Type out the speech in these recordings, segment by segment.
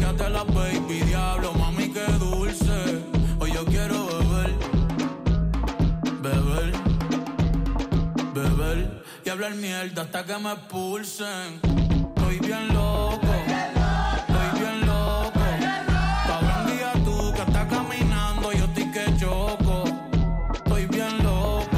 de la baby, diablo, mami, qué dulce. Hoy yo quiero beber y hablar mierda hasta que me expulsen. Estoy bien loco. Cabrón, día tú que estás caminando, yo estoy que choco. Estoy bien loco.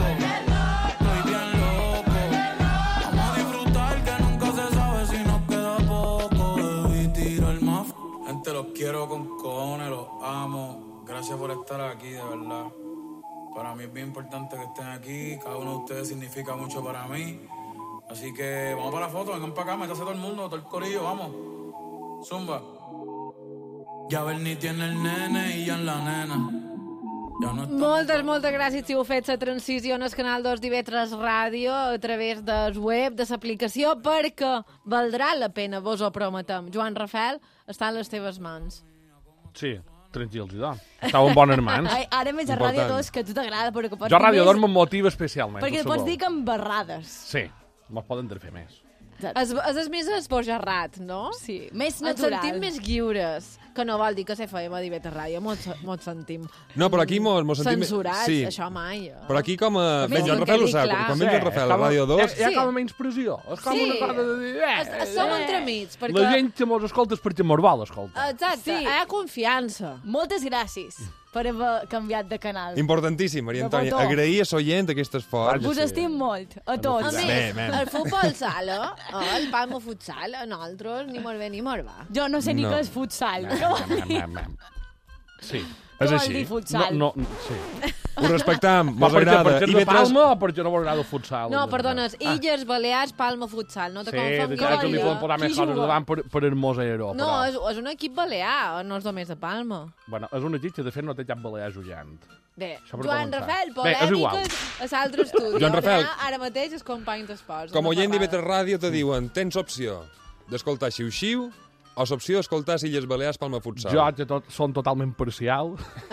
Vamos a disfrutar que nunca se sabe si nos queda poco. Debí tirar más. Gente, los quiero con cojones, los amo. Gracias por estar aquí, de verdad. Para mí es bien importante que estén aquí. Cada uno de ustedes significa mucho para mí. Así que vamos para la foto, vengan para acá, métase todo el mundo, todo el corillo, vamos. Zumba. Ja Berni tiene el nene i ja en la nena. Ja no Moltes gràcies si heu fet la transició en el canal 2 d'IV3 Ràdio a través del web, de l'aplicació, perquè valdrà la pena, vos ho prometem. Joan Rafael, està en les teves mans. Sí, tranquils, i doncs. Estàu en bones mans. Ara més a Ràdio 2, que a tu t'agrada, però que pots Jo a Ràdio 2 dir més... me'n motiva especialment. Perquè pots dir que embarrades. Sí, me'ls poden fer més. És més esbojarrat, no? Sí, més Ens natural. sentim més lliures, que no vol dir que FM a d'IV3 Ràdio mos sentim No, però aquí mos sentim... censurats, Sí. això mai. Però aquí com a... Més Joan que Rafael ho quedi sap. clar. Quan ve Joan Rafael a Ràdio 2... Hi ha com a menys pressió. És com una cosa de dir... Som entremig, perquè... La gent que mos escolta és perquè mos vol escoltar. Exacte, Sí. hi ha confiança. Moltes gràcies per haver canviat de canal. Importantíssim, Maria De Antònia. botó. Agrair a l'oient aquest esforç. Us estim molt, a tots. A Bé, més, el futbol sala, el Palma Futsal, a nosaltres ni mos ve ni mos va. Jo no sé ni No. què és futsal. Què vol dir? Sí. És Què vol així. dir futsal? No, sí. Ho respectam, Va, mos perquè agrada. és de IB3... Palma o perquè no m'agrada el futsal? No, perdones, Illes Balears, Palma Futsal, no te Sí, de confonguis. que li poden posar més Qui coses juga? davant per hermosero. No, però... és un equip balear, no és només de Palma. Bueno, és una equip que de fet no té cap balear jugant. Bé, Això per Joan començar. Rafael, Bé, és igual. polèmiques a l'altre estudi. Joan Rafael. Ara mateix els companys d'esports. Com a oient una d'IV3 Ràdio te diuen, tens opció d'escoltar Xiu-Xiu o l'opció d'escoltar Illes Balears Palma Futsal. Jo, que són totalment parcial.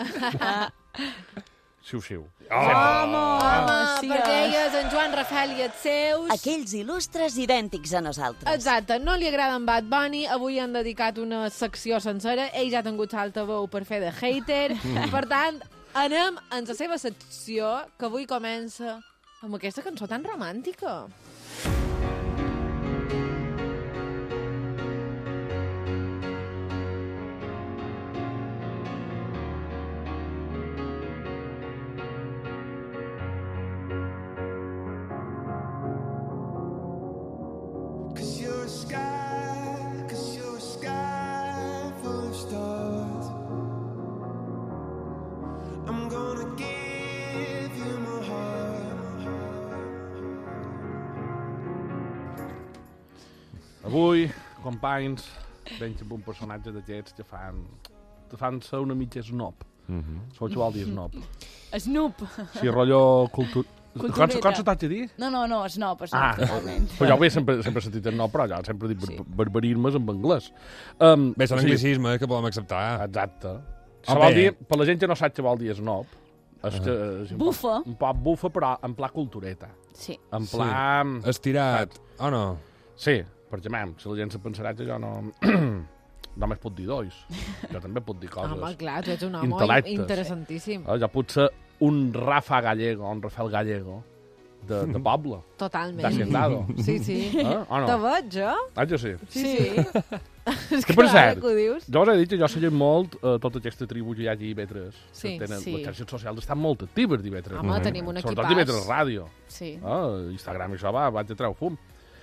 Xiu-xiu. Home, sí, perquè elles, en Joan Rafael i els seus... Aquells il·lustres idèntics a nosaltres. Exacte, no li agrada en Bad Bunny, avui han dedicat una secció sencera, ell ja ha tingut l'altaveu per fer de hater, per tant, anem en la seva secció, que avui comença amb aquesta cançó tan romàntica. Avui, companys, veig amb un personatge d'aquests que fan ser una mitja snob. Sabeu què vol dir snob? Snoop. Sí, rotllo Cultureta. Com se t'ha de dir? No, snoop, totalment. Però jo sempre he sentit snob, però jo sempre he dit barbarismes en anglès. Bé, són anglicismes que podem acceptar. Exacte. Això vol dir, per la gent que no sap què vol dir snob, és que és Bufa. un poc bufa, però en pla cultureta. Sí. En pla... Estirat, o no? Sí, perquè, si la gent se pensarà que jo no... només puc dir dois. Jo també puc dir coses. Home, clar, tu ets un home intel·lectes. interessantíssim. Jo puc ser un Rafa Gallego, un Rafael Gallego, de poble. Totalment. D'Hacendado. Sí, sí. O no? Te veig, jo? Ah, jo sí. Sí. És Que per cert, que ho dius. jo us he dit que jo seguim molt tota aquesta tribu que hi ha a IB3. Sí, Les sí. xarxes socials estan molt actives d'IB3. Home, tenim un Sobretot equipàs. IB3 Ràdio. Sí. Instagram i això vaig a treure fum.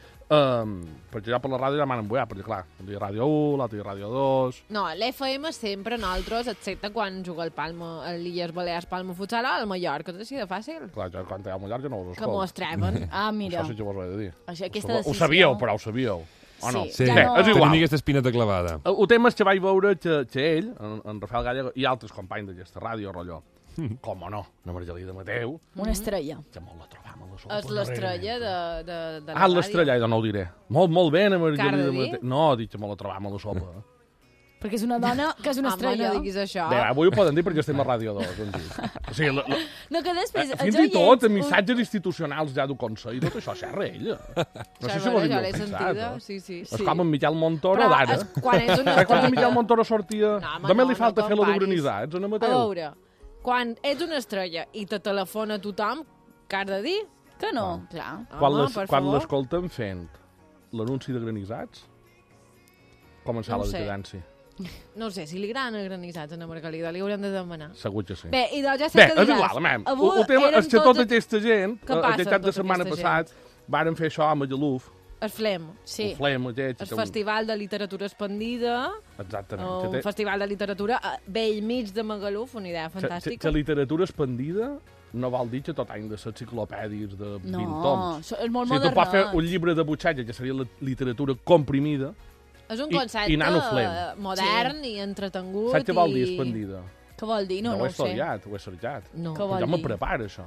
Perquè jo per la ràdio ja m'han embuiat, perquè clar, un dia Ràdio 1, l'altre dia Ràdio 2... No, l'FM sempre nosaltres, excepte quan juga el Palma, el Illes Balears Palma Futsal o el Mallorca, tot així de fàcil. Clar, jo quan hi ha Mallorca no us Que escolto. mos treuen. Ah, mira. Això sí que vos ho he de dir. Això, aquesta Ho decisió... sabíeu, però ho sabíeu. O no? Sí, Sí, ja no. És igual. tenim aquesta espineta clavada. El tema és que vaig veure que ell, en Rafael Gallego, i altres companys d'aquesta ràdio, rotllo, com o no, la Margelida Mateu, Una estrella. que molt la trobam a la sopa. És l'estrella de la Ah, l'estrella, no ho diré. Molt bé, la Car de Margelida dir? Mateu. No, dic que molt la trobam a la sopa. Perquè és una dona que és una estrella. Home, no diguis això. Bé, avui ho poden dir perquè estem a Ràdio 2. O sigui, No, que després... fins i tot en missatges institucionals ja du Consell, tot això xerra ella. No sé si ho jo havíeu l'he pensat, sentida, eh? sí. És com en Miquel Montoro Però d'ara. quan ets una Quan en estrella... Miquel Montoro sortia... No, home, També no, li falta no fer la de comparis. granitzats, Ana A Mateu. veure, quan ets una estrella i te telefona tothom, què has de dir? Que no, clar. Home, per Quan favor. l'escolten fent l'anunci de granitzats, començar No ho la sé. decadència. No sé, si li agraden granitzats a Ana Margalida, li haurem de demanar. Segur que sí. Bé, i doncs ja sé Bé, que és diràs. igual, mem. Avui El tema eren és que tots- tota aquesta gent, Què passa aquest cap amb de tota setmana aquesta passat, varen fer això a Magaluf, El Flem, Sí. el Flem, aquest, el Festival de Literatura Expandida, Exactament. un Que té, festival de literatura a bell mig de Magaluf, una idea que fantàstica. literatura expandida no vol dir que tot any de ser enciclopèdies de 20 No, toms. és molt Si tu pots fer modernat. un llibre de butxatge, que seria la literatura comprimida, És un i concepte nano Flem. modern i entretengut. saps què vol dir i- expandida? Què vol dir? No ho he ho sé. estudiat, ho he cercat. No. Què Jo vol me dir? prepara, això.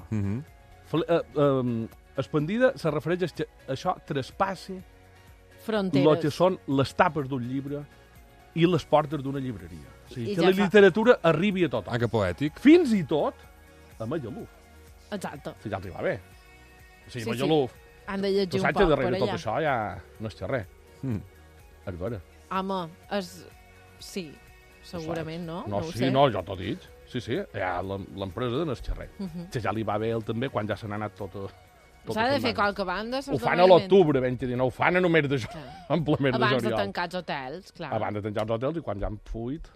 Mhm. Expandida se refereix a que això traspassi el que Fronteres. són les tapes d'un llibre i les portes d'una llibreria. O sigui, I que ja la fa- literatura arribi a tothom. Ah, que poètic. Fins i tot a Magaluf. Exacte. Si ja els hi va bé. O sigui, Sí, Magaluf, Han de llegir tu un saps poc que per darrere tot allà. això ja no és res. Mm. A veure. Home, sí, segurament, no? No, ho sí, sé. no, jo t'ho dic. Sí, sí, ja l'empresa de no és res. Que ja li va bé ell també quan ja se n'ha anat tota S'ha de fer setmana. qualque banda. Ho fan a l'octubre, 29, ho fan a només de en ple mes de Abans de juliol. tancar els hotels, clar. Abans de tancar els hotels i quan ja han fuit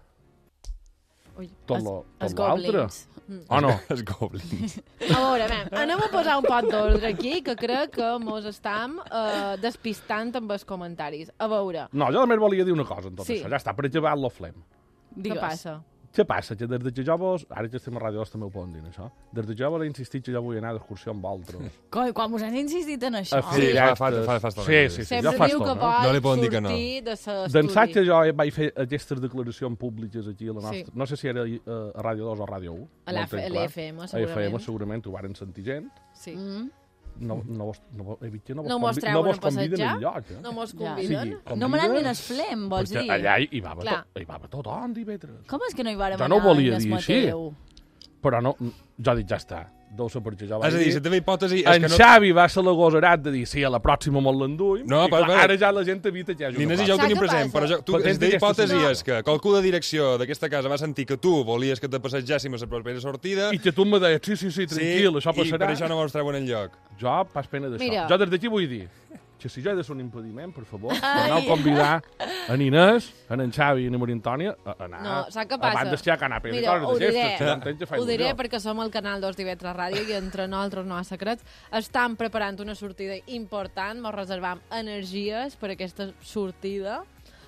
Ui. tot Els l'altre. goblins. O no? Els goblins. A veure, anem a posar un pot d'ordre aquí, que crec que mos estam despistant amb els comentaris. A veure, No, jo només volia dir una cosa en tot Sí. això. Ja està, per acabar lo Flem. Digues. què passa? Què passa? Que des de que jo vos... Ara que estem a Ràdio 2 també ho poden dir, això. Des de que jo vos he insistit que jo vull anar d'excursió amb vosaltres. Quan us has insistit en això? A fer Sí, directes. fa estona. Sí. Sempre jo fa diu que estona. pot No li poden dir que no. sortir de l'estudi. D'ençà que jo vaig fer aquestes declaracions públiques aquí a la nostra... Sí. No sé si era a Ràdio 2 o a Ràdio 1. A no ho tenc clar. l'FM, A segurament. FM segurament ho varen sentir gent. Sí. No he vist que no vos, No mos no treuen vos a conviden passejar? enlloc, No mos Ja. conviden? Sí, No me n'han conviden, ni Flem, vols perquè dir? allà hi va Clar. tothom divendres. Com és que no hi vàrem Jo no ho anar, volia Inés dir així. Mateu? Però no, jo dic, ja està. Deu ser perquè jo vaig És a dir, dir... la teva hipòtesi és En que no... Xavi va ser l'agosarat de dir sí, a la pròxima molt l'enduim. No, i però, clar, però- ara ja la gent evita que hi hagi una L'Inés i jo ho Saps tenim què present, passa? però jo, tu, Però la tens hipòtesi aquesta és que qualcú de direcció d'aquesta casa va sentir que tu volies que te passejàssim a la propera sortida I que tu em deies, sí, tranquil, això i passarà. per això no mos treuen enlloc. Jo pas pena d'això. Mira. Jo des d'aquí vull dir que si jo he de ser un impediment, per favor, torneu a convidar en Inés, en Xavi i en Maria Antònia a anar No, saps què passa? abans d'estar a canapé. Mira, ho diré, ho diré perquè... perquè som al canal 2 d'Ivetra Ràdio i entre nosaltres no hi ha secrets. Estan preparant una sortida important, mos reservam energies per aquesta sortida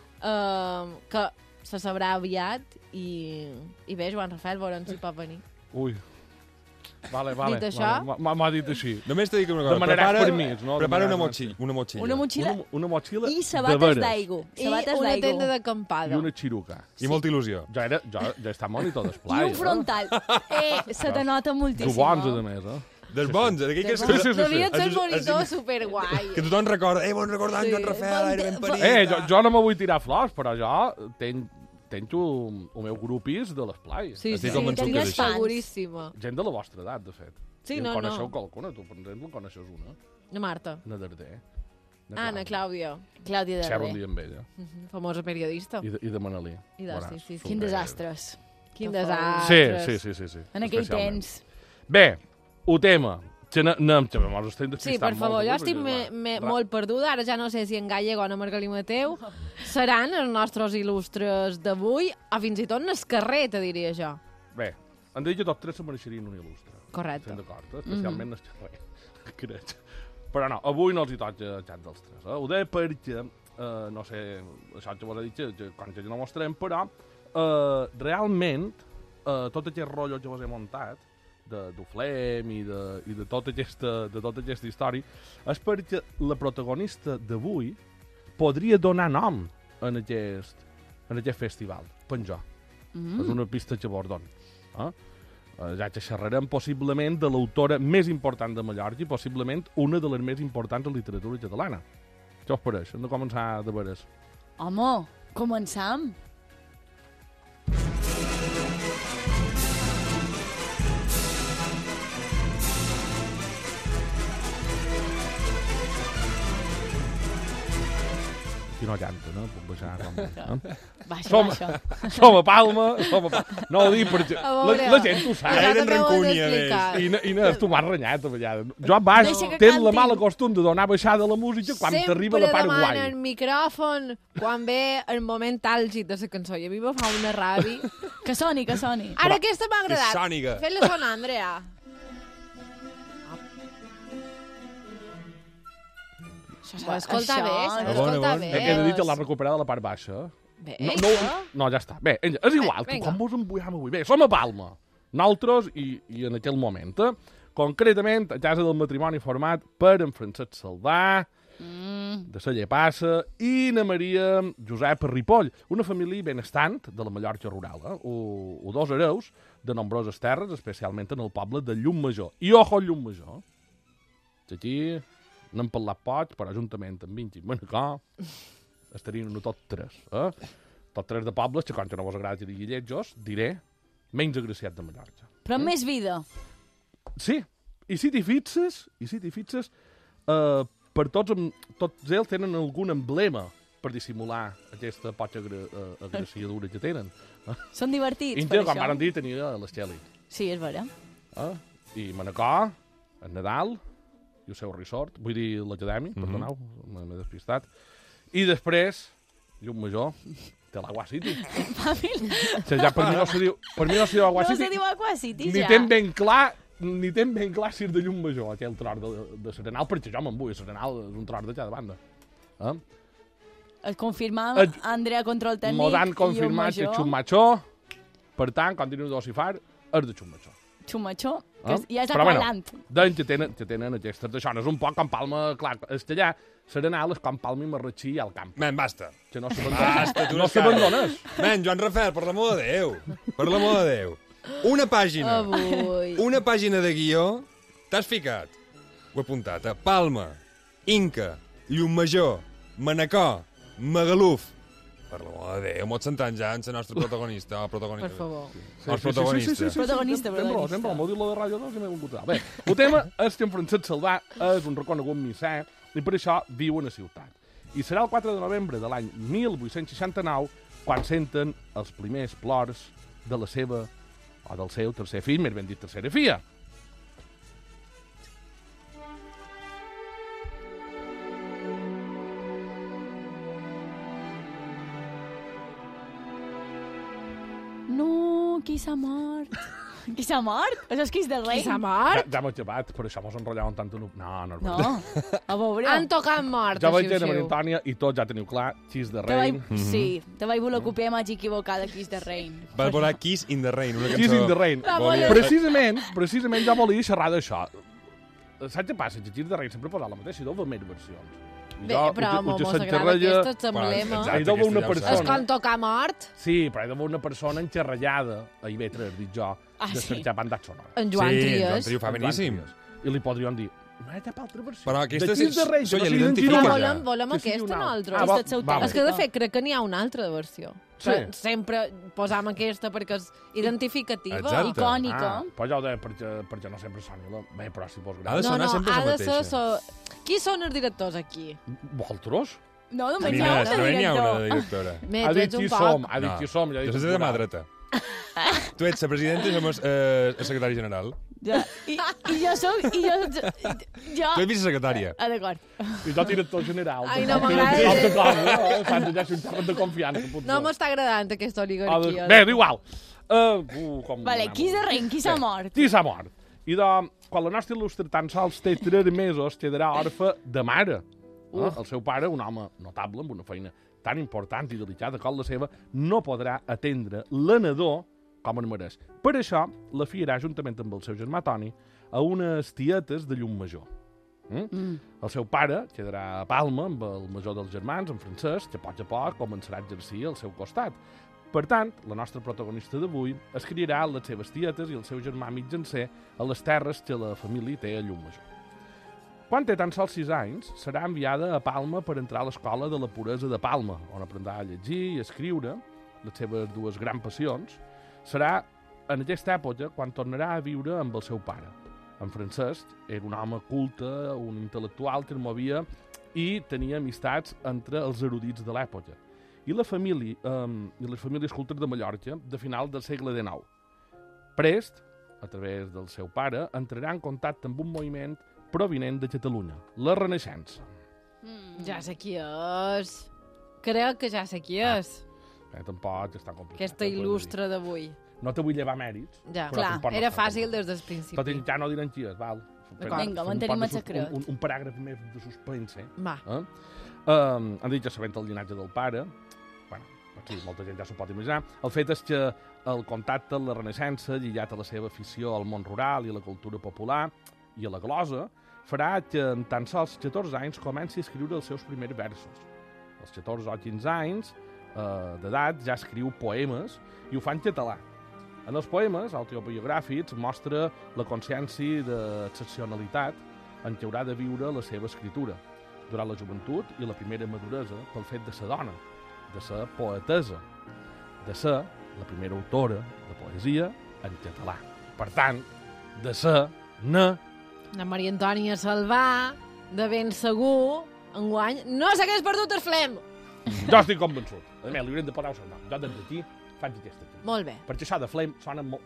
que se sabrà aviat i bé, Joan Rafael, veurem si pot venir. Ui. Vale. Dit això? M'ha dit així. Només t'he dit una cosa. Demanaràs permís, no? Prepara una Demanaràs motxilla. Una motxilla. Una motxilla Una motxilla i de sabates veres. d'aigua. I Sabates una d'aigua. tenda I d'acampada. una xiruca. I molta il·lusió. Jo he estat molt i tot I esplai. un frontal. Se te nota Tu moltíssim. bons, a més, Dels bons, d'aquell que és... Sí, sí. Devien ser És- monitors superguai. Que tothom recorda, bon recordant Joan Rafael, era ben parit. Jo no me vull tirar flors, però jo tenc el meu grupis de l'esplai. Sí, Estic sí, convençut que és tenies així. seguríssima. Gent de la vostra edat, de fet. Sí, I en no, coneixeu no. qualcuna, tu, per exemple, en coneixes una. Na Marta. Una Darder. Ana Clàudia. Clàudia de Xerro un Ré. dia amb ella. Famosa periodista. I de Manalí. I de- Veuràs, sí. Quin desastres. Quin Que desastre. Sí. En aquell especialment. temps. Bé, ho tema. Que mos estem Sí, despistant per favor, molt, jo estic perquè, clar, molt perduda. Ara ja no sé si en Gallego o en Margalí Mateu seran els nostres il·lustres d'avui, o fins i tot en el carrer, te diria jo. Bé, em dic que tots tres se mereixerien un il·lustre. Correcte. Estem d'acord, especialment no estic res, crec. Però no, avui no els hi toca a cap dels tres. Ho deia perquè, no sé, això que vos he dit que quan ja no mostrem, però realment tot aquest rotllo que vos he muntat d'Uflem i de tota aquesta història és perquè la protagonista d'avui podria donar nom en aquest festival, penjo. És una pista que vos dono. Ja que xerrarem possiblement de l'autora més important de Mallorca i possiblement una de les més importants en literatura catalana. Què us pareix? Hem de començar de veres. Home, començam. Aquí no llanta, no? Puc baixar com... Baixa, Som- baixa. Som a Palma, No ho dic perquè... A veure. La gent ho sap. Ara Ja també ho has rancúnia, d'explicar. Inés, tu m'has renyat a vegades. Joan Bas Deixa que tens la cantin. mala costum de donar baixada a la música quan t'arriba la part Sempre guai. demanen micròfon quan ve el moment àlgid de la cançó. I a mi me fa una ràbia. Que soni, que soni. Ara aquesta m'ha Que agradat. sòniga. Fes-la sonar, Andrea. Això s'ha d'escoltar Això, bé, s'ha a d'escoltar bona, bé. Que he dit que l'ha recuperat de la part baixa. Bé, No, ja està. Bé, és igual, Vinga. com vos embullem avui. Bé, som a Palma. Nosaltres i en aquell moment. Concretament, a casa del matrimoni format per en Francesc Saldà, de la Llepassa, i na Maria Josep Ripoll, una família benestant de la Mallorca rural, o dos hereus de nombroses terres, especialment en el poble de Llumajor. I ojo al Llumajor. Aquí n'hem parlat poc, però juntament amb Vinci i Manacor estarien tot tres. Tot tres de pobles que, com que no vos agrada que digui lletjos, diré menys agraciat de Mallorca. Però amb més vida. Sí, i si t'hi fixes, per tots ells tenen algun emblema per dissimular aquesta poca agraciadura que tenen. Són divertits, Inter, per com això. van dir, tenia l'Esgeli. Sí, és vera. I Manacor, el Nadal, i el seu resort, vull dir l'acadèmia, perdoneu, m'he despistat. I després, Llumajor, té l'Agua City. Fàcil. Que ja per mi no se diu Agua No City. se diu Aqua City, Ni ja. ten ben clar si és de Llumajor, aquell tros de Serenal, perquè jo me'n vull, Serenal és un tros de cada banda. Et confirmam, Et- Andrea, control tècnic. Mos han confirmat que és Xumachó, per tant, quan teniu d'ossifar, és de Xumachó. Xumachó, que ja és Però bueno, aqualant. doncs que tenen aquestes d'això. No és un poc com Palma, clar, és que allà Serenal és com Palma i Marratxí al camp. Men, basta. Que no Basta, tu no les cares. s'abandones. Men, Joan Rafael, per l'amor de Déu. Per l'amor de Déu. Una pàgina. Avui. Una pàgina de guió. T'has ficat? Ho he apuntat. Palma, Inca, Llumajor, Manacor, Magaluf. Per l'amor de Déu, mots centrant ja en la nostra protagonista. Per favor. Els protagonistes. Protagonista, Sempre, m'ho diu la de ràdio, no, que m'he volgut a. Bé, el tema és que en Francesc Saldà és un reconegut misser i per això viu a la ciutat. I serà el 4 de novembre de l'any 1869 quan senten els primers plors de la seva, o del seu tercer fill, més ben dit tercera filla. No, qui s'ha mort? Qui s'ha mort? Això és Quis del Rei. Qui s'ha mort? Ja m'ho he llevat, per això mos enrotllaven tant en un... No, és No, veritat. a veure. Han tocat mort, Ja vaig xiu, dir a Maria xiu. Antònia i tots ja teniu clar, Xis de Te vaig... Rein. Sí, te vaig voler copiar i m'haig equivocat de Quis del Rei. Vas veure Kiss in the Rain, una cançó... Kiss in the Rain. La Volia- Precisament jo volia xerrar d'això. Saps què passa? Que Kiss in the Rain sempre posa la mateixa, i deu més versions. I Bé, jo, però ho mos te agrada xerralla- aquest emblema. exacte. Hi deu haver una aquesta ja ho És persona... quan tocar mort, Sí, però hi deu haver una persona enxerrallada a IB3, dic jo, de sí. cercar bandat sonora. en Joan Sí, Trias. Joan Trias ho fa beníssim. I li podrien dir, no hi ha cap altra versió. Però aquesta de Kiss és- the Rain, so que ja no l'identifica s'identifica. ja. Volem Que sigui aquesta, una altra. nosaltres. va, Aquest és el seu va, És que, de fet, crec que n'hi ha una altra versió. Sí. Però sempre posam aquesta perquè és identificativa. Exacte. Icònica. Però jo ho deia perquè no sempre soni la... Bé, però si vols Ha de gràcies. sonar sempre ha la de ser... mateixa. Qui són els directors aquí? Vosaltres? No, només hi Inés, ha un només n'hi ha una de director. directora. Bé, Ha tu dit ets qui un som, poc. ha dit qui som. Ja ha dit Jo soc de mà dreta. Tu ets la presidenta i som el secretari general. Ja. I jo soc... Jo... Tu ets vicesecretària. Ah, d'acord. I jo director general. Ai, no m'agrada. Saps, ja és un terreny de confiança. potser. No m'està agradant aquesta oligarquia. Bé, igual. Vale, Quis del Rei, qui s'ha mort? Qui s'ha mort? I quan la nostra il·lustre tan sols té 3 mesos, quedarà orfe de mare. El seu pare, un home notable, amb una feina tan important i delicada com la seva, no podrà atendre l'anador com en mereix. Per això, la fiarà, juntament amb el seu germà Toni, a unes tietes de Llumajor. El seu pare quedarà a Palma amb el major dels germans, en Francesc, que a poc començarà a exercir al seu costat. Per tant, la nostra protagonista d'avui es criarà les seves tietes i el seu germà mitjancer a les terres que la família té a Llumajor. Quan té tan sols 6 anys, serà enviada a Palma per entrar a l'escola de la puresa de Palma, on aprendrà a llegir i escriure, les seves 2 grans passions. Serà en aquesta època quan tornarà a viure amb el seu pare, En Francesc era un home culte, un intel·lectual que es movia i tenia amistats entre els erudits de l'època. I les famílies cultes de Mallorca de final del segle XIX. Prest, a través del seu pare, entrarà en contacte amb un moviment provinent de Catalunya, la Renaixença. Ja sé qui és. Crec que ja sé qui és. Tampoc està complicat. Aquesta il·lustre d'avui. No te vull llevar mèrits. Ja, però clar, tampoc no era està fàcil complicat. des del principi. Tot i ja no diran qui és, val? Vinga, mantenim el secret. Un paràgraf més de suspense. Va. Han dit ja sabent el llinatge del pare. Bueno, sí, molta gent ja s'ho pot imaginar. El fet és que el contacte amb la Renaixença, lligat a la seva afició al món rural i a la cultura popular i a la glosa, farà que en tan sols 14 anys comenci a escriure els seus primers versos. Als 14 o 15 anys d'edat ja escriu poemes i ho fa en català. En els poemes autobiogràfics mostra la consciència d'excepcionalitat en què haurà de viure la seva escritura durant la joventut i la primera maduresa pel fet de ser dona, de ser poetesa, de ser la primera autora de poesia en català. Per tant, de ser La Maria Antònia Salvà, de ben segur, enguany, no s'hagués perdut el flem. Jo estic convençut. A més, li haurem de posar el seu nom. Jo des d'aquí faig aquesta activitat. Molt bé. Perquè això de flame sona molt...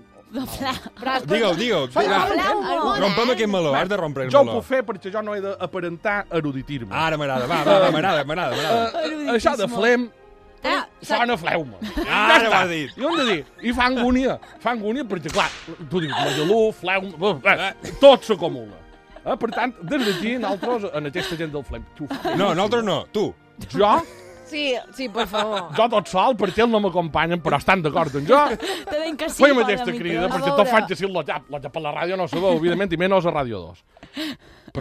Digue'l. Rompem aquest meló, has de rompre el Jo ho meló. puc fer perquè jo no he d'aparentar eruditir-me. Ara m'agrada, m'agrada. Això de flame sona fleuma. Ara ho has dit. I ho hem de dir. I fa angúnia perquè, clar, tu dius, magalú, fleuma... Tot s'acumula. Per tant, des d'aquí, nosaltres, en aquesta gent del flame... No, nosaltres no, tu. Jo? Sí, per favor. Jo tot sol, perquè ells no m'acompanyen, però estan d'acord amb jo. Te deim que sí, Fem poden aquesta micro. crida, A perquè veure. tot faig així la ja per la ràdio no sabeu, evidentment, i menys a Ràdio 2. Per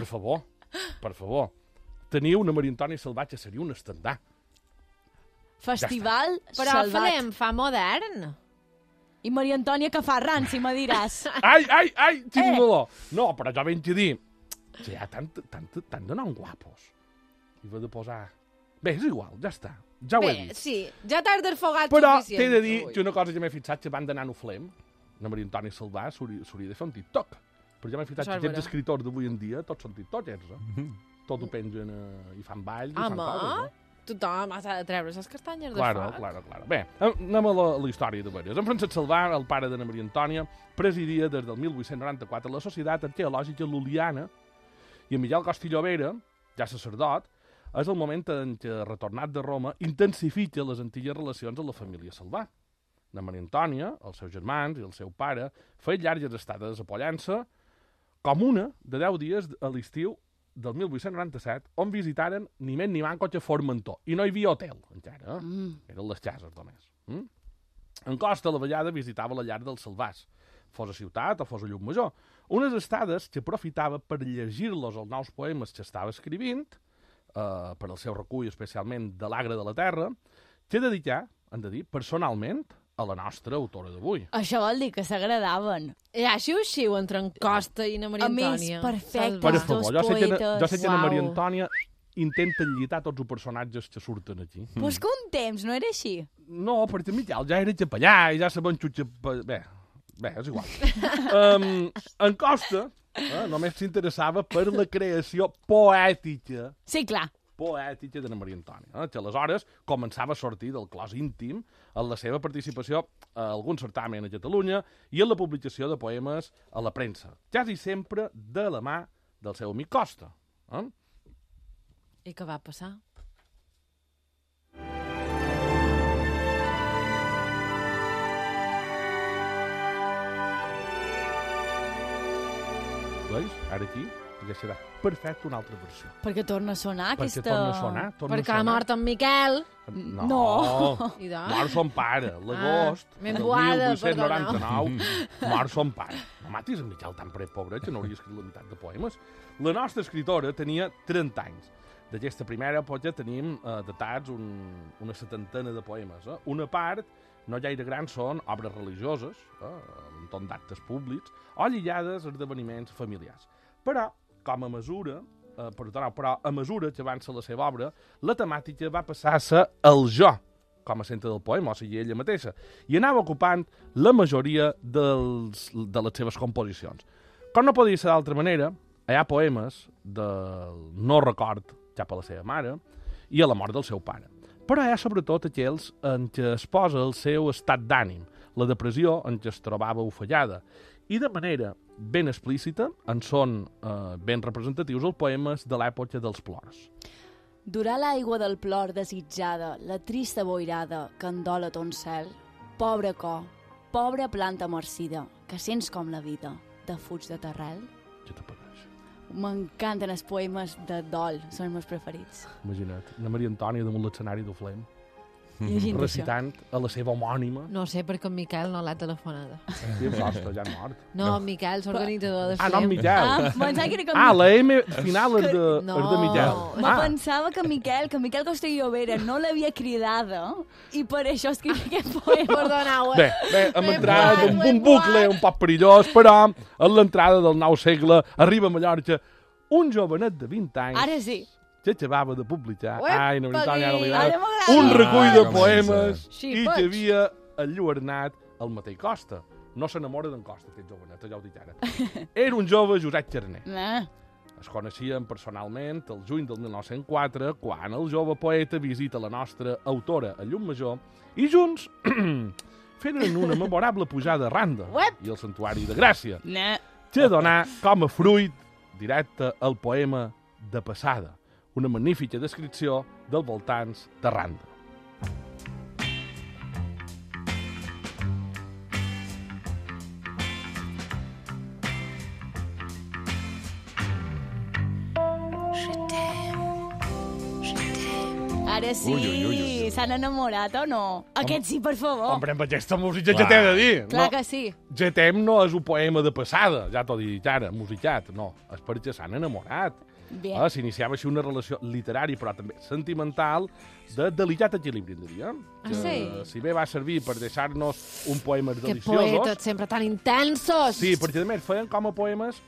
favor. Teniu una Maria Antònia Salvatge, seria un estendard. Festival Però salvat. flem fa modern. I Maria Antònia que fa ran, si me diràs. Ai, quin dolor. No, però jo venc a dir, si hi ha tant de noms guapos, i va de posar... Bé, és igual, ja està. Ja ho he Bé, dit. sí, ja t'has desfogat Però suficient. t'he de dir avui. que una cosa ja m'he fixat, que van de nano flem, la Maria Antònia Salvà s'hauria de fer un TikTok. Però ja m'he fixat Això que és aquests vera. escripors d'avui en dia, tots són tiktokers, Tot ho pengen i fan balls i fan coses, Tothom s'ha de treure les castanyes de Claro. Bé, anem a la història de veres. En Francesc Salvà, el pare de Maria Antònia, presidia des del 1894 la Societat Arqueològica Lul·liana i en Miguel Castillo Vera, ja sacerdot, és el moment en què, retornat de Roma, intensifica les antigues relacions amb la família Salvà. La Maria Antònia, els seus germans i el seu pare feien llargues estades apollant-se, com una de 10 dies a l'estiu del 1897, on visitaren ni més ni manco que Formentor. I no hi havia hotel, encara. Eren les cases només. En Costa, la vegada, visitava la llar dels Salvàs, fos a ciutat o fos a Llucmajor. Unes estades que aprofitava per llegir-los els nous poemes que estava escrivint, per al seu recull especialment de l'Agre de la Terra, que dedicar, hem de dir, personalment a la nostra autora d'avui. Això vol dir que s'agradaven. Ja, xiu entre en Costa i na Maria A més, Antònia. perfecte. Per Els favor, dos jo sé que la Uau. Maria Antònia intenta llitar tots els personatges que surten aquí. Pues que un temps, no era així? No, perquè Miquel ja era capellà i ja saben xutxa... Bé, és igual. En Costa només s'interessava per la creació poètica Sí, clar. de la Maria Antònia, que aleshores començava a sortir del clos íntim en la seva participació a algun certamen a Catalunya i en la publicació de poemes a la premsa, quasi sempre de la mà del seu amic Costa. I què va passar? Veus? Ara aquí ja serà perfecte una altra versió. Perquè torna a sonar Perquè aquesta... torna a sonar. Perquè ha mort en Miquel. No. I doncs? Mort son pare, l'agost ben del boada, 1899. Mort son pare. No matis en Miquel tan pobret que no hauria escrit la meitat de poemes. La nostra escritora tenia 30 anys. D'aquesta primera època tenim datats una setantena de poemes. Una part, no gaire grans, són obres religioses, un ton d'actes públics, o lligades a esdeveniments familiars. Però, com a mesura, però a mesura que avança la seva obra, la temàtica va passar a ser el jo, com a centre del poema, o sigui, ella mateixa, i anava ocupant la majoria de les seves composicions. Com no podia ser d'altra manera, hi ha poemes del no record cap a la seva mare i a la mort del seu pare. Però hi ha sobretot aquells en què es posa el seu estat d'ànim, la depressió en què es trobava ofegada, i de manera ben explícita en són ben representatius els poemes de l'època dels plors. Durà l'aigua del plor desitjada, la trista boirada que endola ton cel. Pobre cor, pobra planta marcida, que sents com la vida, de fuig de terrel. Què te pareix? M'encanten els poemes de dol, són els meus preferits. Imagina't, una Maria Antònia damunt l'escenari d'Oflem, Llegint això. recitant a la seva homònima. No sé, perquè en Miquel no l'ha telefonada. I en sostre, ja mort. No, en Miquel, l'organitzador de Ah, no, en Miquel. Pensava que era que La M final és de, No. és de Miquel. Pensava que Miquel Costa i Llobera no l'havia cridada i per això escrivia aquest poema. Perdoneu. Bé, hem M'he entrat guat, en m'he un bucle guat. un poc perillós, però a l'entrada del nou segle arriba a Mallorca un jovenet de 20 anys Ara sí. que acabava de publicar, Uepa, ai, no Antònia, ara li Ara agrada, m'agrada. un recull de com poemes Sí, i pots. que havia enlluernat el Matei Costa. No s'enamora d'en Costa, aquest jovenet, ja ho dic ara. Era un jove Josep Charner. Es coneixien personalment el juny del 1904, quan el jove poeta visita la nostra autora a Llumajor, i junts feren una memorable pujada a Randa Uep. i el Santuari de Gràcia, No. que donà com a fruit directe el poema de passada, una magnífica descripció dels voltants de Randa. Ara sí, Ui, ui, ui, ui. s'han enamorat o no? Aquest sí, per favor. Hombre, amb aquesta música Clar. ja t'he de dir. Clar No, que sí. Getem no és un poema de passada, ja t'ho dic ara, musicat, no. És perquè s'han enamorat. Bé. S'iniciava així una relació literària, però també sentimental, de delicat equilibri, diríem. Ah, sí? Si bé va servir per deixar-nos un poemes Que deliciosos... poetes sempre tan intensos. Sí, perquè a més feien com a poemes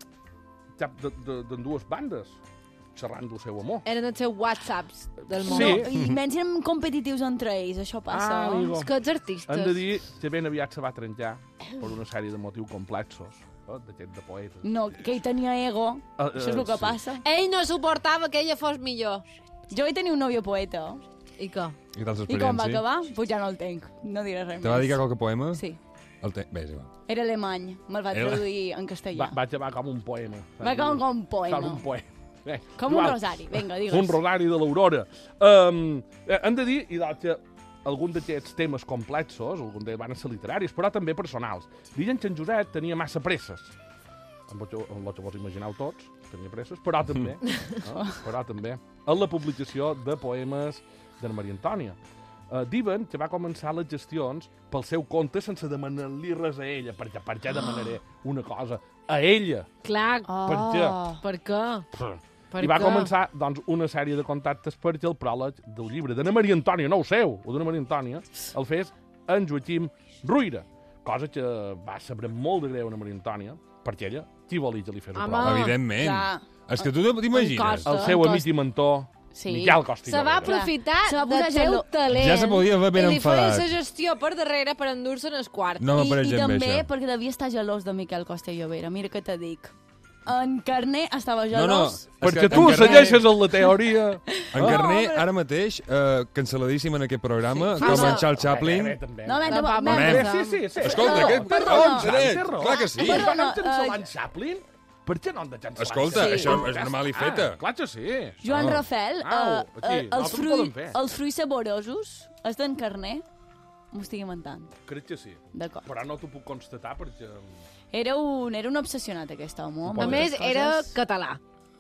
d'en dues bandes, xerrant del seu amor. Eren els seus whatsapps del món. Sí. No, i menys eren competitius entre ells, això passa. amigo. És que els artistes... Hem de dir que ben aviat se va trencar per una sèrie de motius complexos, d'aquest de poetes. No, que ell tenia ego, això és el que sí. passa. Ell no suportava que ella fos millor. Jo vaig tenir un nòvio poeta, I què? I tals i com va experiència? acabar, pues ja no el tenc, no diré res Te va més. dedicar qualque poema? Sí, Bé, és igual. era alemany, me'l va Era- traduir en castellà. Va acabar com un poema. Va com un poema. Com un poema. Bé, Com un igual. rosari, vinga, digues. Un rosari de l'Aurora. Hem de dir, i que algun d'aquests temes complexos, algun d'ells van ser literaris, però també personals. Diuen que en Josep tenia massa presses. Amb el que vos imagineu tots, tenia presses, però també, però també, en la publicació de poemes de Maria Antònia. Diuen que va començar les gestions pel seu compte sense demanar-li res a ella, perquè per què demanaré una cosa a ella? Clar, Per què? per què? Per I va què? començar, doncs, una sèrie de contactes perquè el pròleg del llibre d'Anna Maria Antònia, no el seu, o d'Anna Maria Antònia, el fes en Joaquim Ruïra, cosa que va saber molt de greu a Anna Maria Antònia, perquè ella, qui volia que li fes el Home. pròleg? Evidentment. clar. És que tu t'imagines. Costa. El seu Costa. amic i mentor, Sí. Miquel Costa i Se va Llobera. aprofitar Se va posar del seu gelo. talent Ja se podia haver ben i li feia enfadat. la gestió per darrere per endur-se'n el quart. No I m'apareix gens bé, també això. perquè devia estar gelós de Miquel Costa i Llobera, mira què te dic. En Carné estava No, no, gelós. Perquè és que tu en Carné- segueixes en la teoria. En Carné, ara mateix, cancel·ladíssim en aquest programa, com en Charles Chaplin. No, No, va, Sí. Escolta, No, aquest... perdona. Té raó. Clar que sí. Perdona, cancel·lant Chaplin? Per què no han de cancel·lar? Escolta, Chaplin? això és normal i feta. Clar que sí. Joan No. Rafel, Aquí, nosaltres ho podem fer. els fruits saborosos, és d'en Carné? M'ho estic inventant. Crec que sí. D'acord. Però no t'ho puc constatar perquè... Era un obsessionat, aquest home. amb A més, aquestes era coses. català.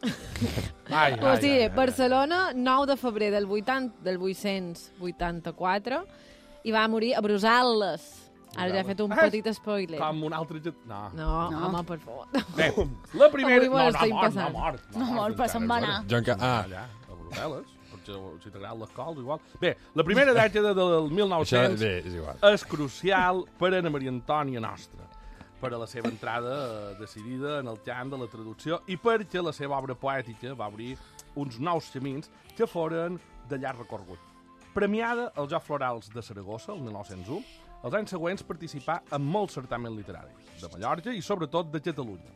Ai, O sigui, Barcelona, 9 de febrer del 884, i va morir a Brussel·les. Ara ja he fet un petit spoiler. Com un altre... No. No, No. home, per favor. Bé, la primera... Avui me l'estic no mort, passant. No mort, però se'n va anar. Allà, a Brussel·les, perquè si t'agraden les cols, igual. Bé, la primera dècada del 1900 Això, bé, és igual. és crucial per a Anna Maria Antònia nostra, per a la seva entrada decidida en el camp de la traducció i perquè la seva obra poètica va obrir uns nous camins que foren de llarg recorregut. Premiada als Jocs Florals de Saragossa, el 1901, els anys següents participà en molts certaments literaris, de Mallorca i sobretot de Catalunya.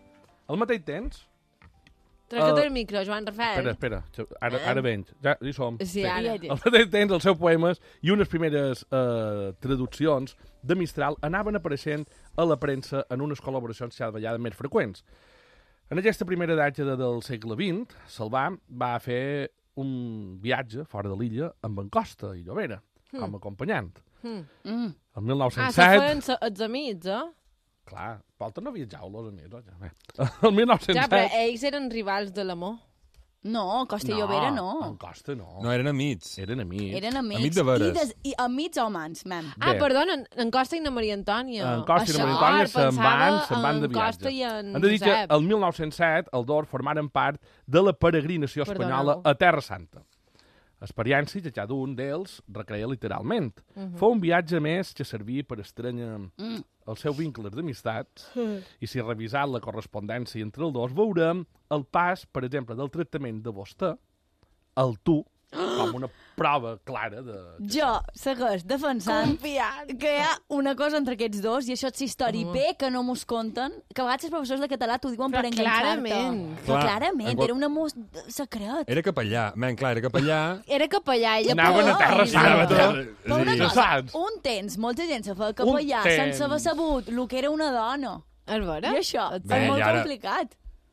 Al mateix temps... Trec-te el micro, Joan Rafael. Espera, ara vens. Ja hi som. Sí, ara. Al mateix temps, els seus poemes i unes primeres traduccions de Mistral anaven apareixent a la premsa en unes col·laboracions cada vegada més freqüents. En aquesta primera dècada del segle XX, Salvà va fer un viatge fora de l'illa amb en Costa i Llobera, com a acompanyant. El 1907... se feien els amics, Clar, vosaltres no viatjau, els amics. El 1907... Ja, però ells eren rivals de l'amor. No, Costa i Llobera no. En Costa no. No, eren amics. Eren amics. Eren amics. Amics de veres. I amics humans, mem. Ah, perdona, en Costa i na Maria Antònia. En Costa i na Maria Antònia se'n van de viatge. Costa i en Hem de dir que Josep. el 1907 el Dor formaren part de la peregrinació espanyola a Terra Santa. Experiència que cada un d'ells recreia literalment. Fou un viatge més que servia per estrènyer els seus vincles d'amistat i si revisat la correspondència entre els dos veurem el pas, per exemple, del tractament de vostè al tu com una prova clara de... Jo segueix defensant que hi ha una cosa entre aquests dos i això és història B que no mos conten, que a vegades els professors de català t'ho diuen per enganxar-te. Però clarament, era un amor secret. Era capellà, clar, era capellà... Era capellà, ella Anaven a Terra Santa. Però una Ja cosa, saps. un temps, molta gent se fa capellà sense haver sabut el que era una dona. És vera? I això, Bé, és molt i ara- complicat.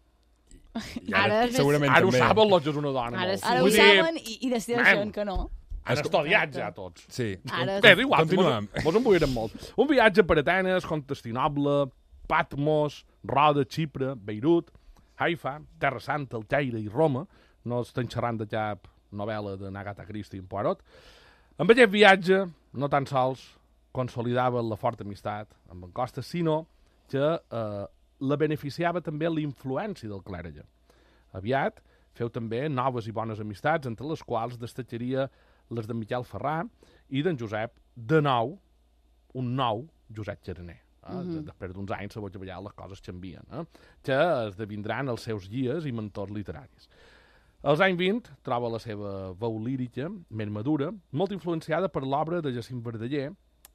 Ara segurament Ara ho també. saben, los que és una dona. Ara molt. sí. Ara ho Vull dir, saben i decideixen que no. Han estudiat ja tots. Sí. Ara- Bé, igual, Continuem. mos en buirem molt. Un viatge per Atenes, Constantinoble, Patmos, Roda, Xipre, Beirut, Haifa, Terra Santa, el Caire i Roma. No estem xerrant de cap novel·la de Agatha Christie i Poirot. Amb aquest viatge, no tan sols consolidava la forta amistat amb en Costa, sinó que la beneficiava també l'influència del clergue. Aviat feu també noves i bones amistats, entre les quals destacaria les de Miquel Ferrà i d'en Josep, de nou, un nou Josep Xeraner. Després d'uns anys, sabeu que allà les coses canvien, que esdevindran els seus guies i mentors literaris. Als anys 20 troba la seva veu lírica, més madura, molt influenciada per l'obra de Jacint Verdaguer,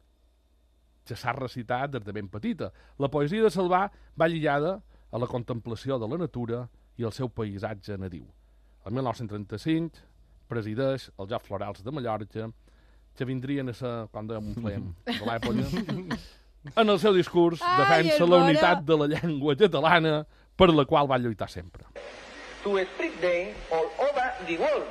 que s'ha recitat des de ben petita. La poesia de Salvà va lligada a la contemplació de la natura i el seu paisatge nadiu. El 1935 presideix els Jocs Florals de Mallorca, que vindrien a ser, quan dèiem un flem de l'època, en el seu discurs defensa la unitat de la llengua catalana per la qual va lluitar sempre. To spread them all over the world.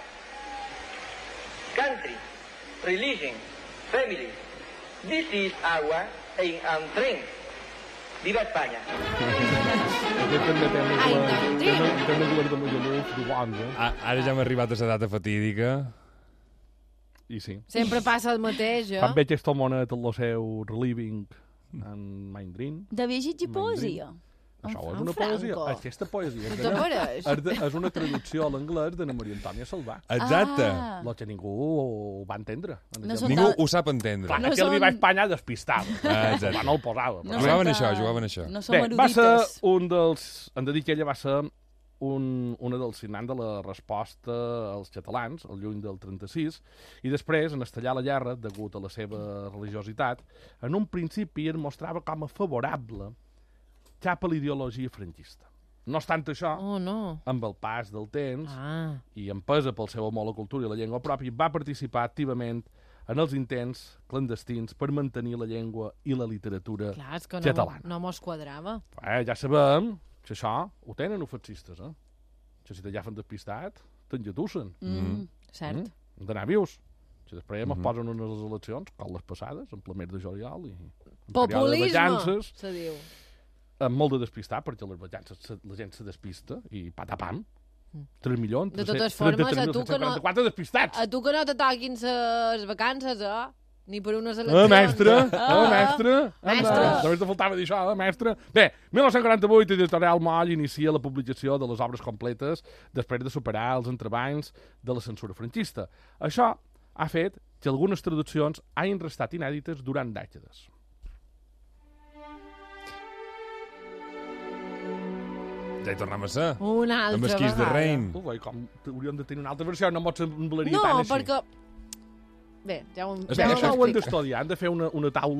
Country, religion, family. This is our aim and trend. Viva Espanya! Aquest també té més glor de Magaluf, d'Iguanza. Ara ja hem arribat a la data fatídica. I sí. Sempre passa el mateix, Quan veig aquesta monet el seu reliving en Mindrin. De llegir poesia. Això és en una poesia. Franco. Aquesta poesia No te pareix? és una traducció a l'anglès de Maria Antònia Salvà. Exacte. El que ningú ho va entendre. No són Ningú ho sap entendre. Clar, No que el vi són- va a Espanya despistat. exacte. No el posava. No Jugaven són això, tan- jugaven això. No som Bé, va ser erudites. un dels... Hem de dir que ella va ser una dels signants de la resposta als catalans, el juny del 36, i després, en estallar la guerra, degut a la seva religiositat, en un principi es mostrava com a favorable cap a l'ideologia franquista. No obstant això, Oh, no. amb el pas del temps Ah. i empesa pel seu amor a la cultura i la llengua pròpia, va participar activament en els intents clandestins per mantenir la llengua i la literatura Clar, és que catalana. no mos quadrava. Ja sabem que això ho tenen els fascistes, que si t'agafen despistat, t'enllatussen. Cert. Hem d'anar vius. Que després es posen unes eleccions, com les passades, en ple mes de juliol, i en període de Populisme, vacances, se diu. amb molt de despistar, perquè les vacances la gent se despista, i patapam, 3 milions, De totes formes, a tu que no- 33.744 despistats. A tu que no te toquin les vacances, Ni per unes eleccions. Mestre! Ah. Mestre! Mestre. Només te faltava dir això, mestre. Bé, 1948, Editorial Moll inicia la publicació de les obres completes després de superar els entrebancs de la censura franquista. Això ha fet que algunes traduccions hagin restat inèdites durant dècades. Ja hi tornem a ser. Una altra Amb esquís de vegada. rein. Ui, com hauríem de tenir una altra versió, no pot semblaria No, tant així. perquè... Bé, ja ho Bé, Espera, això ho hem explico. d'estudiar, hem de fer una taula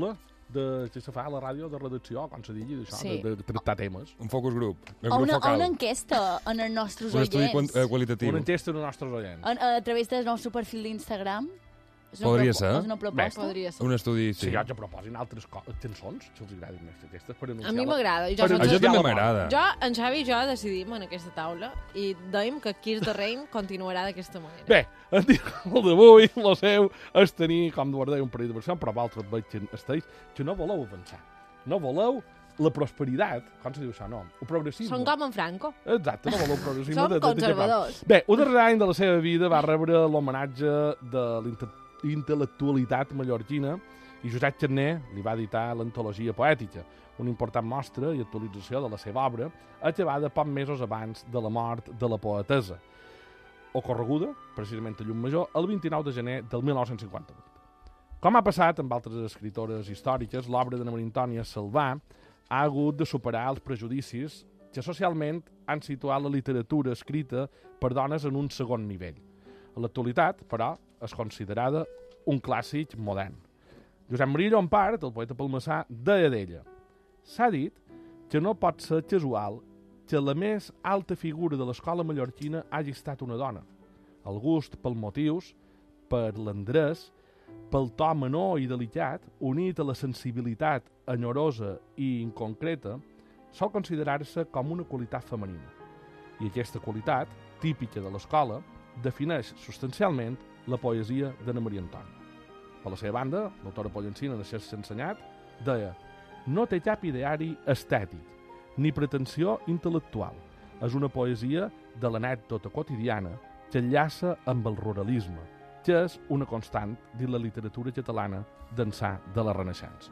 que se fa a la ràdio de redacció, com se digui, d'això, de tractar temes. Un focus group. O una enquesta en els nostres oients. Un estudi qualitatiu. Una enquesta en els nostres oients. A través del nostre perfil d'Instagram. Podria ser. És una proposta? Podria ser. Un estudi, sí. Si jo ja proposin altres cançons, si els agradin més aquestes, per anunciar... A mi m'agrada. A jo també m'agrada. En Xavi i jo decidim en aquesta taula i dèiem que Kiss the Rain continuarà d'aquesta manera. Bé, el d'avui, el seu, és tenir, com guardar un parell de versions, però vosaltres veig que esteu, que no voleu avançar. No voleu la prosperitat, com se diu això, no? El progressisme. Són com en Franco. Exacte, no voleu progressisme. Són conservadors. Bé, un darrer any de la seva vida va rebre l'homenatge de l'intel·lectualitat mallorquina i Josep Charner li va editar l'antologia poètica, una important mostra i actualització de la seva obra, acabada pocs mesos abans de la mort de la poetesa, ocorreguda, precisament a Llucmajor, el 29 de gener del 1958. Com ha passat amb altres escritores històriques, l'obra d'Anna Maria Antònia Salvà ha hagut de superar els prejudicis que socialment han situat la literatura escrita per dones en un segon nivell. En l'actualitat, però, és considerada un clàssic modern. Josep Maria Llompart, el poeta palmessà, deia d'ella: s'ha dit que no pot ser casual que la més alta figura de l'escola mallorquina hagi estat una dona. El gust pels motius, per l'endreix, pel to menor i delicat, unit a la sensibilitat enyorosa i inconcreta, sol considerar-se com una qualitat femenina. I aquesta qualitat, típica de l'escola, defineix substancialment la poesia d'Anna Maria Antònia. Per la seva banda, l'autora pollencina de Xerxa Ensenyat deia: no té cap ideari estètic, ni pretensió intel·lectual. És una poesia de l'anècdota quotidiana que enllaça amb el ruralisme, que és una constant dins la literatura catalana d'ençà de la Renaixença.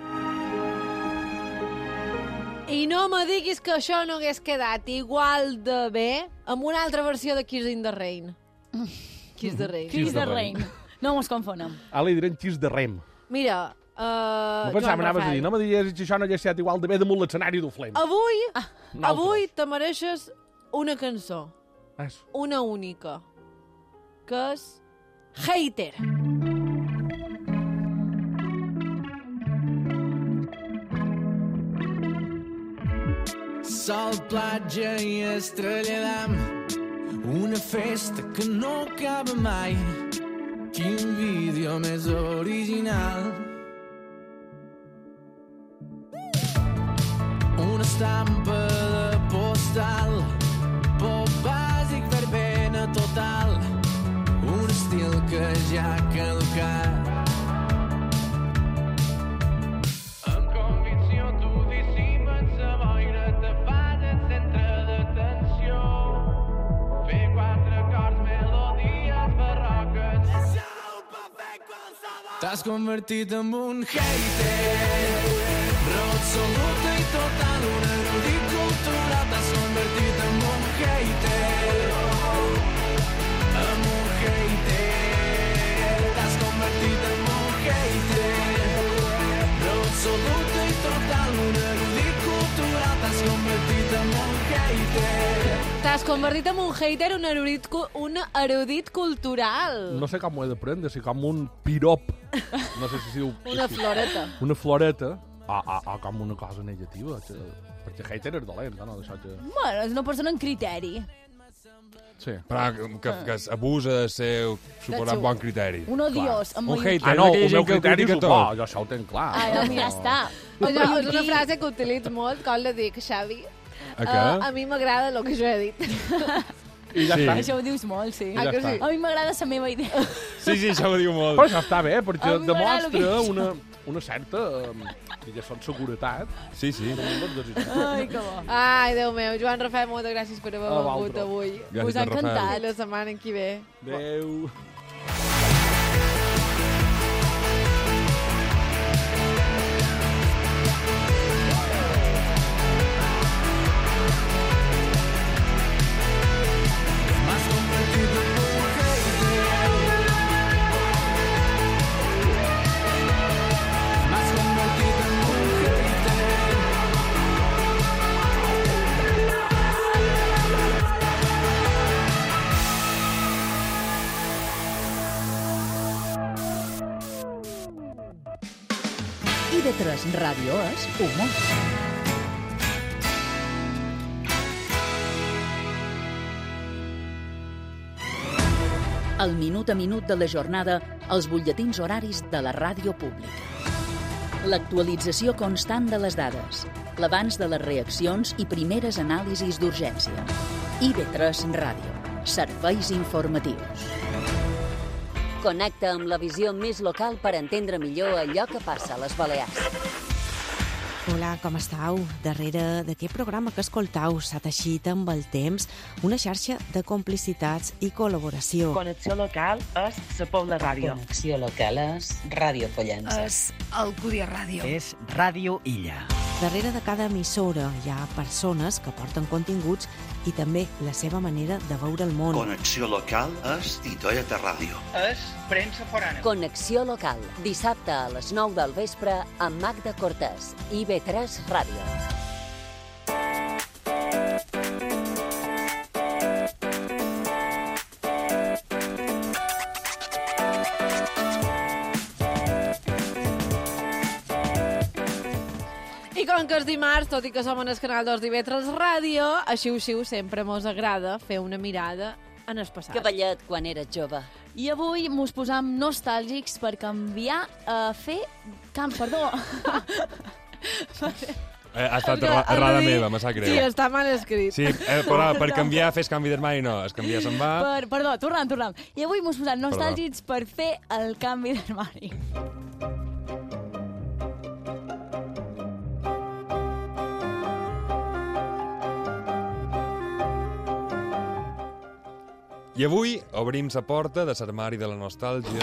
I no me diguis que això no hagués quedat igual de bé amb una altra versió de Kiss in the Rain. Kiss the Rain. Kiss the Rain. No mos confonem. Ara li direm Kiss the Rem. Mira, no pensava, anaves a dir, no me diguis que això no hagués estat igual de bé damunt l'escenari d'Oflem. Avui te mereixes una cançó. És. Una única. Que és Hater. Sol, platja i estrella d'am, una festa que no acaba mai. Quin vídeo més original. Una estampa de postal, pop bàsic, verbena total, un estil que ja ha caducat. T'has convertit en un hater, absoluta i total, un erudit cultural. T'has convertit en un hater, t'has convertit en un hater, absoluta i total, un erudit cultural. T'has convertit en un hater. T'has convertit en un hater, un erudit cultural. No sé com ho he de prendre, si com un pirop. No sé si diu... Una floreta. Una floreta, o com una cosa negativa. Perquè hater és dolent, no? Bueno, és una persona amb criteri. Sí. Però que abusa de ser suposat bon criteri. Un odiós. Un hater. No, el meu criteri és bo, jo això ho tenc clar. Ja està. És una frase que utilitzo molt, com la dic, Xavi. A mi m'agrada el que jo he dit. I ja està. Això ho dius molt, sí. Ja està. A mi m'agrada la meva idea. Sí, això ho diu molt. Però això està bé, perquè demostra una certa, diguéssim, seguretat. Sí, sí. Ai, que bo. Ai, Déu meu. Joan Rafel, moltes gràcies per haver vingut avui. Gràcies, us ha encantat. Rafael. La setmana que ve. Adéu. nosaltres, ràdio és humor. El minut a minut de la jornada, els butlletins horaris de la ràdio pública. L'actualització constant de les dades, l'abans de les reaccions i primeres anàlisis d'urgència. IB3 Ràdio. Serveis informatius. Connecta amb la visió més local per entendre millor allò que passa a les Balears. Hola, com estàu? Darrere d'aquest programa que escoltau s'ha teixit amb el temps una xarxa de complicitats i col·laboració. Connexió local és la Pobla Ràdio. Connexió local és Ràdio Pollença. És Alcúdia Ràdio. És Ràdio Illa. Darrere de cada emissora hi ha persones que porten continguts i també la seva manera de veure el món. Connexió local és Titoieta Ràdio. És premsa forana. Connexió local, dissabte a les 9 del vespre amb Magda Cortés, IB3 Ràdio. I com que és dimarts, tot i que som en el canal 2 d'IB3 Ràdio, així sempre mos agrada fer una mirada en el passat. Que ballet quan eres jove. I avui mos posam nostàlgics per canviar a fer... Perdó. Ha estat errada meva, me sap greu. Sí, està mal escrit. Sí, però per canviar fes canvi d'armari no, es canvia se'n va. Perdó, tornem. I avui mos posam nostàlgics per fer el canvi d'armari. I avui obrim la porta de l'armari de la nostàlgia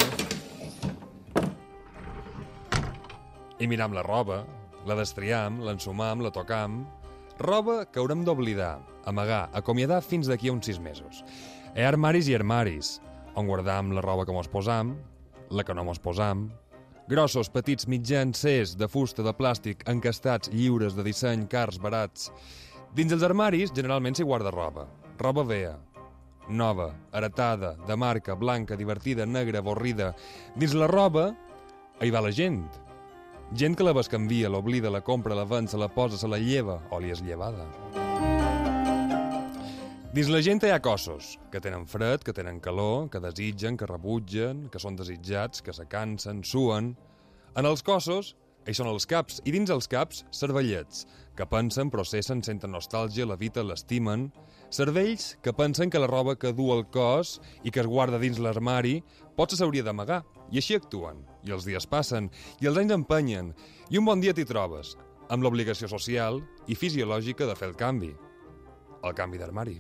i miram la roba, la destriam, l'ensumam, la tocam... Roba que haurem d'oblidar, amagar, acomiadar fins d'aquí a uns 6 mesos. Hi ha armaris i armaris, on guardam la roba que mos posam, la que no mos posam, grossos, petits, mitjans, cers, de fusta, de plàstic, encastats, lliures, de disseny, cars, barats... Dins els armaris, generalment s'hi guarda roba. Roba vea, nova, heretada, de marca, blanca, divertida, negra, avorrida. Dins la roba, hi va la gent. Gent que la bescanvia, l'oblida, la compra, la ven, se la posa, se la lleva o li és llevada. Dins la gent hi ha cossos, que tenen fred, que tenen calor, que desitgen, que rebutgen, que són desitjats, que se cansen, suen. En els cossos, hi són els caps, i dins els caps, cervellets, que pensen, processen, senten nostàlgia, l'eviten, l'estimen. Cervells que pensen que la roba que du al cos i que es guarda dins l'armari potser s'hauria d'amagar, i així actuen. I els dies passen, i els anys empenyen, i un bon dia t'hi trobes, amb l'obligació social i fisiològica de fer el canvi d'armari.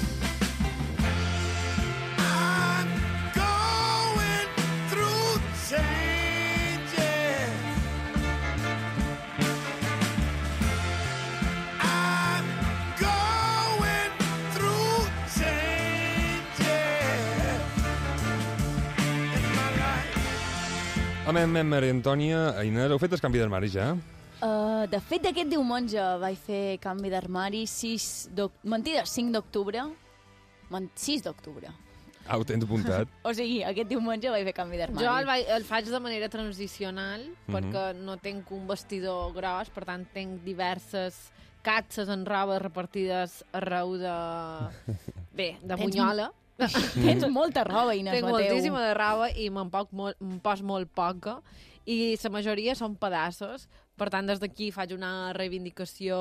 Maria Antònia, Aina, heu fet el canvi d'armari ja? De fet, aquest diumenge vaig fer canvi d'armari 5 d'octubre. 6 d'octubre. Ho tens apuntat. O sigui, aquest diumenge vaig fer canvi d'armari. Jo el faig de manera transicional, perquè no tinc un vestidor gros, per tant tinc diverses catxes en roba repartides arreu de... Bé, de bunyola. Tens molta roba, Inés Mateu. Tinc moltíssima de roba i me'n pos molt poca, i la majoria són pedassos. Per tant, des d'aquí faig una reivindicació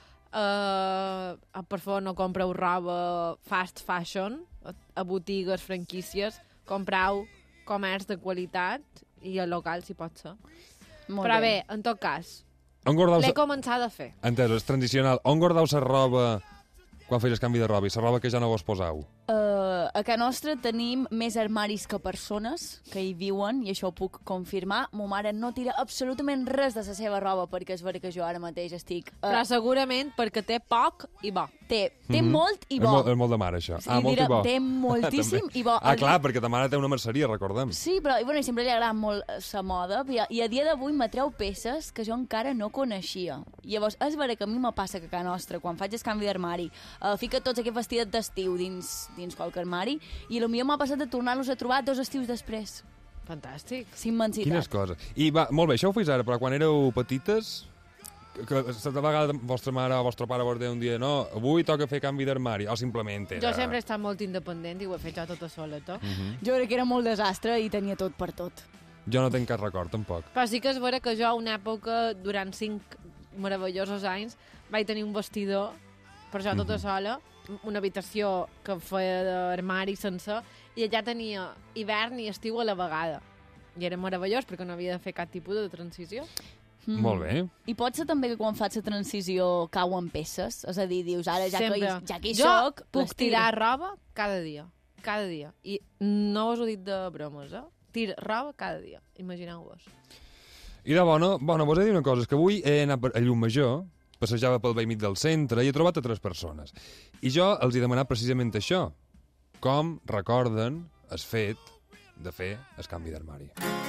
per favor, no compreu roba fast fashion a botigues, franquícies. Compreu comerç de qualitat i el local, si pot ser. Però bé, en tot cas, l'he començat a fer. Entès, és transicional. On guardeu la roba quan feis el canvi de roba i la roba que ja no vos poseu? A casa nostra tenim més armaris que persones que hi viuen, i això ho puc confirmar. Mo mare no tira absolutament res de la seva roba, perquè és vera que jo ara mateix estic... Però segurament perquè té poc i bo. Té molt i bo. És molt de mare, això. Sí, molt i bo. Té moltíssim i bo. Clar, perquè ta mare té una merceria, recordem. Sí, però i sempre li agrada molt la moda, i a dia d'avui m'atreu peces que jo encara no coneixia. Llavors, és vera que a mi me passa que a casa nostra, quan faig el canvi d'armari, fica tots aquests vestidets d'estiu dins qualque armari, i potser m'ha passat de tornar-los a trobar 2 estius després. Fantàstic. Immensitat. Quines coses. I va, molt bé, això ho fes ara, però quan éreu petites, que de vegada vostra mare o vostre pare vos deia un dia no, avui toca fer canvi d'armari, o simplement era... Jo sempre he estat molt independent i ho he fet jo tota soleta. Jo crec que era molt desastre i tenia tot per tot. Jo no tenc cap record, tampoc. Però sí que és vera que jo, a una època, durant 5 meravellosos anys, vaig tenir un vestidor per jo tota sola, una habitació que feia d'armari sencer, i allà tenia hivern i estiu a la vegada. I era meravellós perquè no havia de fer cap tipus de transició. Molt bé. I pot ser també que quan faig la transició cauen peces? És a dir, dius, ara ja que hi jo soc... puc tirar roba cada dia. Cada dia. I no us ho dic de bromes, Tiro roba cada dia. Imagineu-vos. I de bona, vos he de dir una cosa, és que avui he anat a Llumajor, passejava pel vell mig del centre i he trobat a 3 persones. I jo els he demanat precisament això, com recorden el fet de fer el canvi d'armari.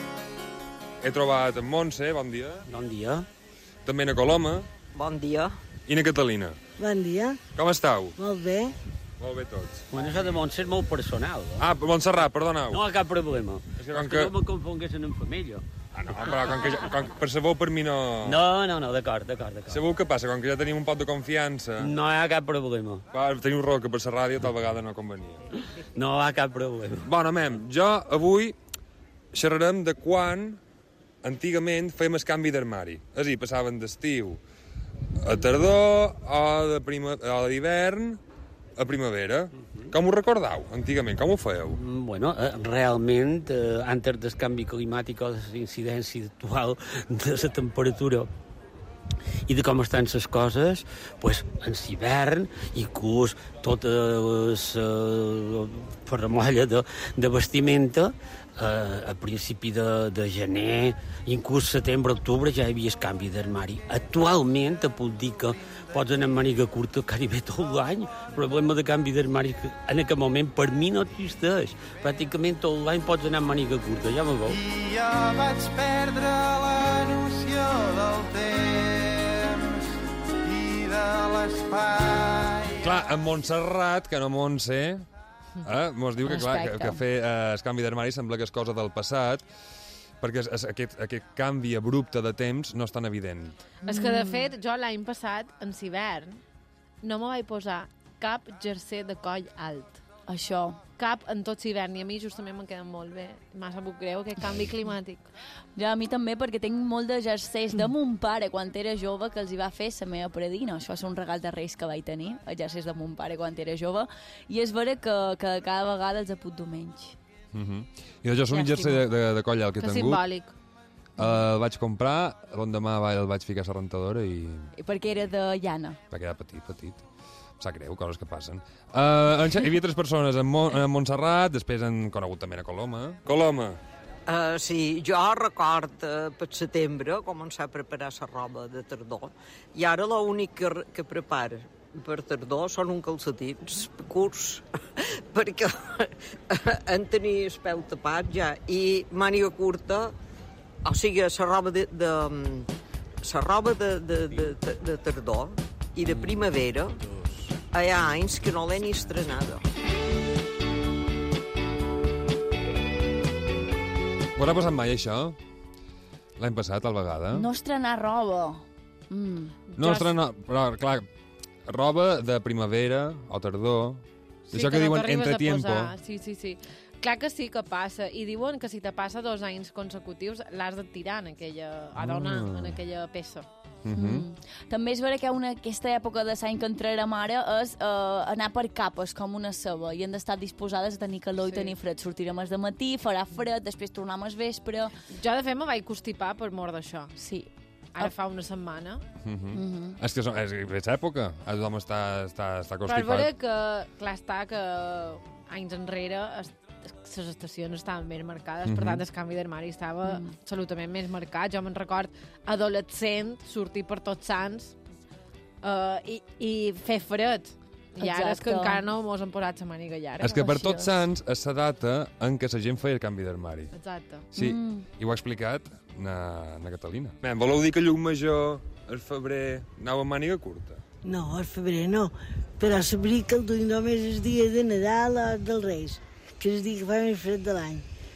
He trobat en Montse, bon dia. Bon dia. També na Coloma. Bon dia. I na Catalina. Bon dia. Com estàu? Molt bé. Molt bé tots. Bueno, això de Montse és molt personal. Ah, Montserrat, perdoneu. No hi ha cap problema. És que no me confonguessin en família. Ah, no, però per sabeu per mi no... No, d'acord. Sabeu què passa? Com que ja tenim un pot de confiança... No hi ha cap problema. Teniu raó que per la ràdio tal vegada no convenia. No hi ha cap problema. Bona, jo avui xerrarem de quan antigament fèiem el canvi d'armari. És a dir, passaven d'estiu a tardor o d'hivern a primavera. Com ho recordeu, antigament? Com ho fèieu? Bueno, realment, antes del canvi climàtic o de la incidència actual de la temperatura i de com estan les coses, pues, en l'hivern, inclús tota la ferramolla de vestimenta, a principi de gener, inclús setembre, octubre, ja hi havia el canvi d'armari. Actualment, te puc dir que pots anar amb màniga curta gairebé tot l'any. El problema de canvi d'armari que en aquest moment per mi no existeix. Pràcticament tot l'any pots anar amb màniga curta, ja me veu. I jo vaig perdre la noció del temps i de l'espai. Clar, en Montserrat, que no Montse, mos diu que, clar, que fer el canvi d'armari sembla que és cosa del passat, perquè aquest canvi abrupte de temps no és tan evident. És que, de fet, jo l'any passat, en l'hivern, no me vaig posar cap jersei de coll alt. Això. Cap en tot l'hivern, i a mi justament me'n queden molt bé. M'ha sabut greu aquest canvi climàtic. Ja, a mi també, perquè tinc molt de jerseis de mon pare quan era jove, que els hi va fer la meva predina. Això és un regal de Reis que vaig tenir, els jerseis de mon pare quan era jove, i és vera que cada vegada els he put dur menys. I jo és un jersei de coll alt que he tingut. Que simbòlic. El vaig comprar, l'endemà el vaig ficar a la rentadora i... I perquè era de llana. Perquè era petit. Sap greu, coses que passen. Hi havia 3 persones, en Montserrat, després han conegut també a Coloma. Coloma. Sí, jo record per setembre començar a preparar la roba de tardor, i ara l'únic que preparo per tardor són un calcetins curts, perquè en tenir el peu tapat ja, i màniga curta, o sigui, la roba de tardor i de primavera, hi ha anys que no l'he ni estrenada. Us ha passat mai això? L'any passat, al vegada? No estrenar roba. No estrenar... Però, clar, roba de primavera o tardor. Sí, això que diuen entretiempo. Sí. Clar que sí que passa. I diuen que si te passa 2 anys consecutius l'has de tirar en aquella... a donar en aquella peça. També és vera que aquesta època de l'any que entrarem ara és anar per capes, com una ceba, i hem d'estar disposades a tenir calor i tenir fred. Sortirem al matí, farà fred, després tornem al vespre. Jo, de fet, me vaig constipar per mort d'això. Sí. Ara fa una setmana. És que és època. Tothom està constipat. Però és vera que, clar està, que anys enrere les estacions estaven més marcades, per tant el canvi d'armari estava absolutament més marcat. Jo me'n record adolescent, sortir per Tots Sants i fer fred. I ara és que encara no mos han posat la màniga llarga. És que per Tots Sants és la data en què la gent feia el canvi d'armari. Exacte. Sí, i ho ha explicat na Catalina. Voleu dir que Llucmajor, el febrer, anava amb màniga curta? No, el febrer no, però sabria que el duim només el dia de Nadal o del Reis, que és el dia que fa més fred de l'any.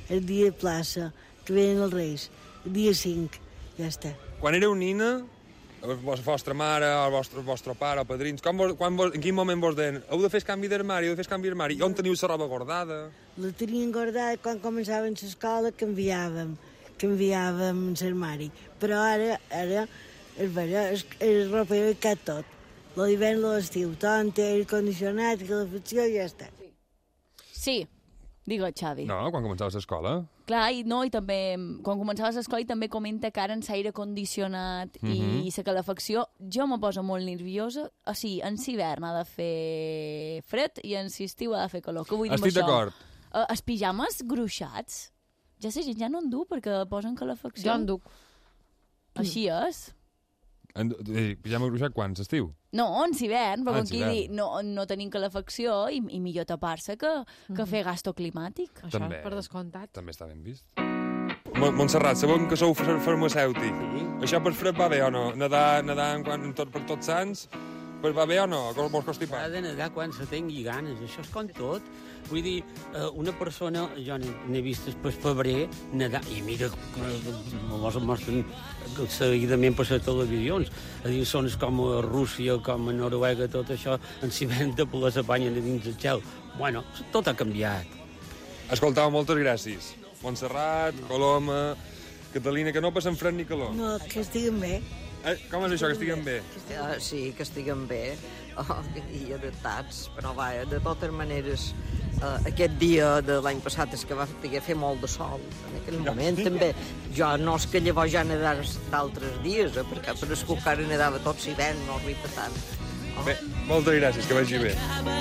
el dia de plaça, que venen els Reis, el dia 5, ja està. Quan éreu nina, la vostra mare, el vostre pare, els padrins, en quin moment vos deien heu de fer canvi d'armari, i on teniu la roba guardada? La teníem guardada quan començàvem l'escola, canviàvem l'armari. Però ara és vera, el ropero he quedat tot. L'hivern i l'estiu, tot té aire condicionat, calefacció i ja està. Sí, digue'l, Xavi. No, quan començaves l'escola. Clar, i també, quan començaves l'escola també comenta que ara en l'aire condicionat i la calefacció, jo me poso molt nerviosa. O sigui, en l'hivern ha de fer fred i en l'estiu ha de fer calor. Què vull dir amb això? Estic d'acord. Els pijames gruixats, ja la gent ja no en du perquè posen calefacció. Jo en duc. Així és. Pijama gruixat quan? L'estiu? No, en l'hivern, però com qui dir, no tenim calefacció i millor tapar-se que fer gasto climàtic. Això, també, per descomptat. També està ben vist. Montserrat, sabem que sou farmacèutic. Sí. Això per fred va bé o no? Nedar per tots sants, va bé o no? Com vos constipat? Ha de nedar quan se tingui ganes, això és com tot. Vull dir, una persona, jo n'he vist per febrer nedar, i mira, mos mostren seguidament per les televisions, a dir, zones com a Rússia, com a Noruega, tot això, en s'hivern de la banyen a dins del gel. Bueno, tot ha canviat. Escoltau, moltes gràcies. Montserrat, Coloma, Catalina, que no passen fred ni calor. No, que estiguen bé. Com és això, que estiguen bé? Sí, que estiguen bé i adaptats, però vaja, de totes maneres, aquest dia de l'any passat és que va fer molt de sol, en aquell moment també. Jo no és que llavors ja nedar d'altres dies, perquè per escoltar nedava tot l'hivern, no arriba tant. Bé, moltes gràcies, que vagi bé.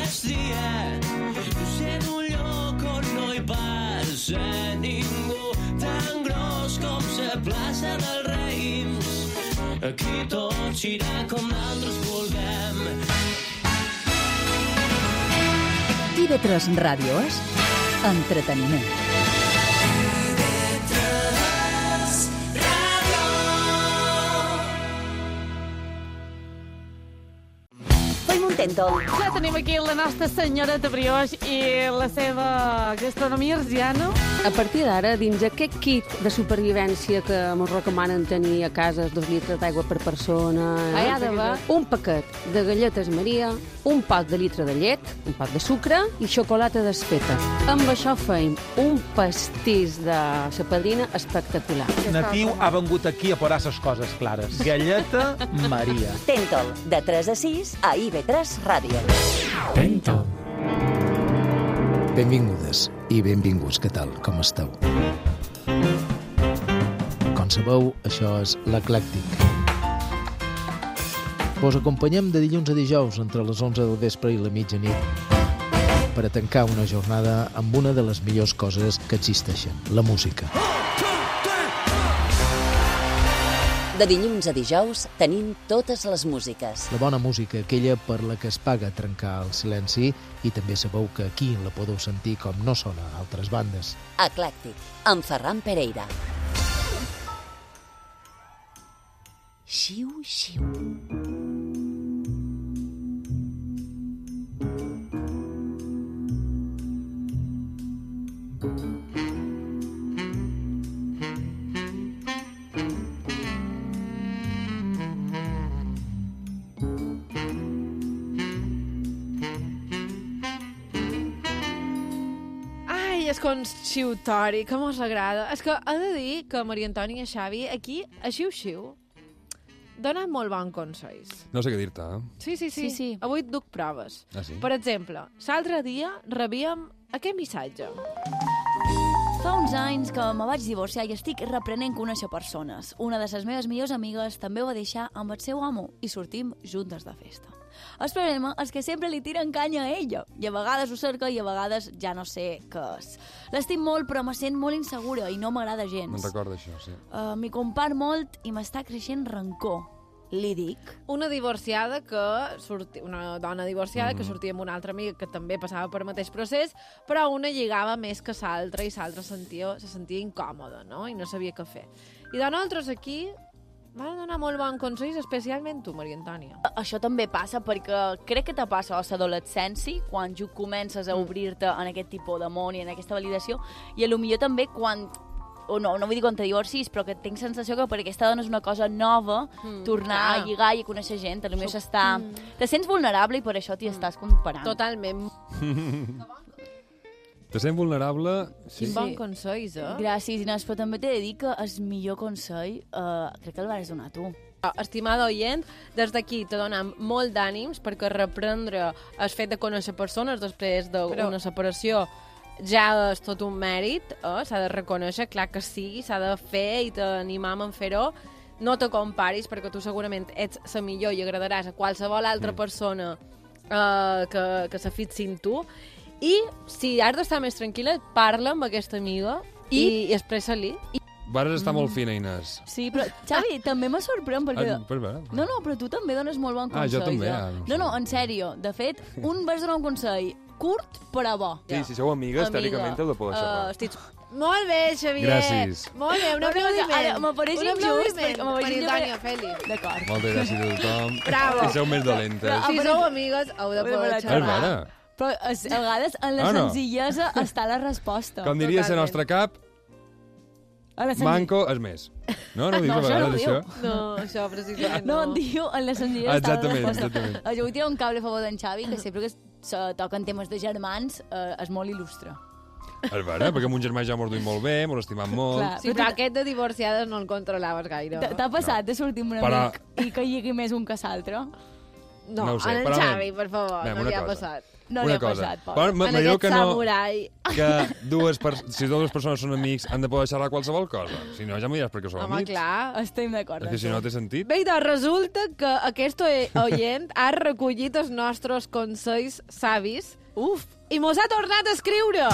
En un lloc on no hi passa ningú, tan gros com la plaça dels Raïms. Aquí tot gira com nosaltres vulguem. TV3 Ràdio és entreteniment. Ja tenim aquí la nostra senyora de brioix i la seva gastronomia arsiana. A partir d'ara, dins aquest kit de supervivència que ens recomanen tenir a casa 2 litres d'aigua per persona, hi ha d'haver un paquet de galletes Maria, un pot de litre de llet, un pot de sucre i xocolata desfeta. Amb això feim un pastís de la padrina espectacular. Natiu ha vengut aquí a posar les coses clares. Galleta Maria. Tentol, de 3 a 6 a IB3 Ràdio. Tentol. Benvingudes i benvinguts, què tal? Com esteu? Com sabeu, això és l'Eclèctic. Vos acompanyem de dilluns a dijous entre les 11 del vespre i la mitjanit per a tancar una jornada amb una de les millors coses que existeixen, la música. De dilluns a dijous tenim totes les músiques. La bona música, aquella per la que es paga trencar el silenci, i també sabeu que aquí la podeu sentir com no sona a altres bandes. Eclèctic, amb Ferran Pereira. Xiu, xiu. És conxiutori, que mos agrada. És que he de dir que Maria Antònia i Xavi aquí, a xiu-xiu, donen molt bons consells. No sé què dir-te, eh? Sí. Avui et duc proves. Ah, sí? Per exemple, l'altre dia rebíem aquest missatge. Fa uns anys que me vaig divorciar i estic reprenent conèixer persones. Una de les meves millors amigues també ho va deixar amb el seu amo i sortim juntes de festa. El problema és que sempre li tiren canya a ella, i a vegades ho cerca i a vegades ja no sé què és. L'estim molt, però me sent molt insegura i no m'agrada gens. Me'n recordo això, sí. M'hi compar molt i m'està creixent rancor. Li dic. Una dona divorciada que sortia amb una altra amiga que també passava per el mateix procés, però una lligava més que l'altra i l'altra se sentia incòmoda, no? I no sabia què fer. I de nosaltres aquí Van donar molt bons consells, especialment tu, Maria Antònia. Això també passa perquè crec que te passa a l'adolescència, quan tu comences a obrir-te en aquest tipus de món i en aquesta validació, i potser també quan, o no vull dir quan te divorcis, però que tinc sensació que per aquesta dona és una cosa nova, tornar a lligar i a conèixer gent, potser te sents vulnerable i per això t'hi estàs comparant. Totalment. Te sents vulnerable? Quin bon consells, Gràcies, Inés, però també t'he de dir que el millor consell crec que el vas donar tu. Estimada oient, des d'aquí te donem molt d'ànims perquè reprendre el fet de conèixer persones després d'una separació ja és tot un mèrit, s'ha de reconèixer, clar que sí, s'ha de fer i t'animam a fer-ho. No te comparis perquè tu segurament ets la millor i agradaràs a qualsevol altra persona que se fixi en tu. I si has d'estar més tranquil·la, parla amb aquesta amiga i expressa-li. Vares estar molt fina, Inés. Sí, però, Xavi, també me sorprèn perquè... No, però tu també dones molt bon consell. Jo també. No, en sèrio. De fet, vas donar un consell curt però bo. Sí, si sou amigues, teòricament heu de poder xerrar. Molt bé, Xavier. Gràcies. Molt bé, un aplaudiment. Ara m'apareix injust. Maria Antònia, Feli. D'acord. Moltes gràcies a tothom. Bravo. Si sou més dolentes. Si sou amigues, heu de poder xerrar. Però a vegades en la senzillesa està la resposta. Com diria la nostra cap, manco és més. No dius a vegades això? No, això precisament no. No, diu en la senzillesa està la resposta. Exactament. Jo vull tirar un cable a favor d'en Xavi, que sempre que se toquen temes de germans és molt il·lustre. És vera, perquè amb un germà ja mos duim molt bé, mos estimam molt. Clar, sí, però aquest de divorciades no el controlaves gaire. T'ha passat de sortir amb un amic i que lligui més un que l'altre? No, en el Xavi, per favor, no li ha passat. No li ha passat, en aquest samurai. Que si dues persones són amics han de poder xerrar qualsevol cosa. Si no, ja m'ho diràs perquè sou amics. Home, clar. Estem d'acord. És que si no té sentit. Bé, doncs resulta que aquest oient ha recollit els nostres consells savis i mos ha tornat a escriure.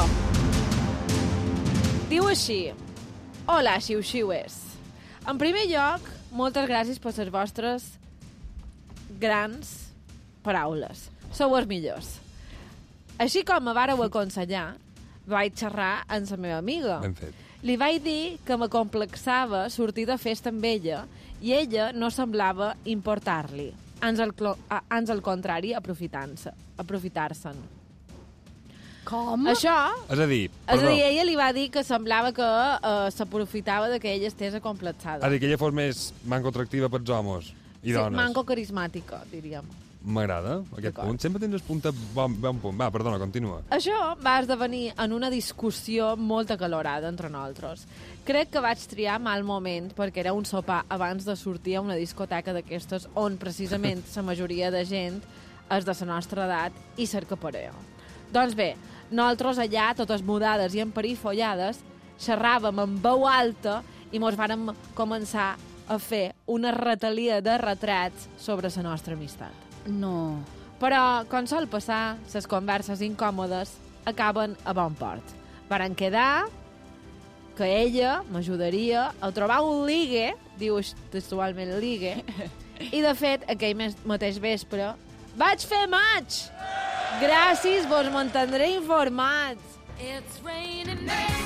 Diu així: Hola, xiu-xiues. En primer lloc, moltes gràcies per les vostres grans paraules. Sou els millors. Així com me vàreu aconsellar, vaig xerrar amb la meva amiga. Ben fet. Li vaig dir que me complexava sortir de festa amb ella i ella no semblava importar-li. Ans al contrari, aprofitar-se'n. Com? Això... És a dir, ella li va dir que semblava que s'aprofitava de que ella estés acomplexada. És a dir, que ella fos més manco atractiva pels homes i dones. Sí, manco carismàtica, diríem. M'agrada, aquest punt. Sempre tens el punt bon punt. Va, perdona, continua. Això va esdevenir en una discussió molt acalorada entre nosaltres. Crec que vaig triar mal moment perquè era un sopar abans de sortir a una discoteca d'aquestes on precisament la majoria de gent és de la nostra edat i cercaparea. Doncs bé, nosaltres allà, totes mudades i emperifollades, xerràvem amb veu alta i mos vàrem començar a fer una retalia de retrats sobre la nostra amistat. No. Però, com sol passar, les converses incòmodes acaben a bon port. Varen quedar que ella m'ajudaria a trobar un ligue, diu textualment ligue, i de fet, aquell mateix vespre, vaig fer maig! Gràcies, vos mantindré informats. It's raining men.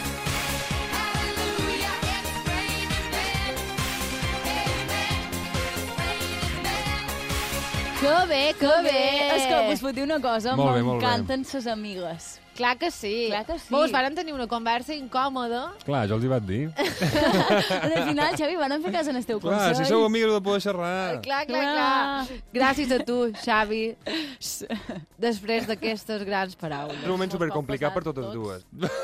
Que bé, que bé! És que us puc dir una cosa, m'encanten ses amigues. Clar que sí. Clar que sí. Vos varen tenir una conversa incòmoda. Clar, jo els hi vaig dir. Al final, Xavi, van fer cas en el teu consell. Clar, si sou amigues heu de poder xerrar. Clar. Gràcies a tu, Xavi, després d'aquestes grans paraules. És un moment supercomplicat per totes dues.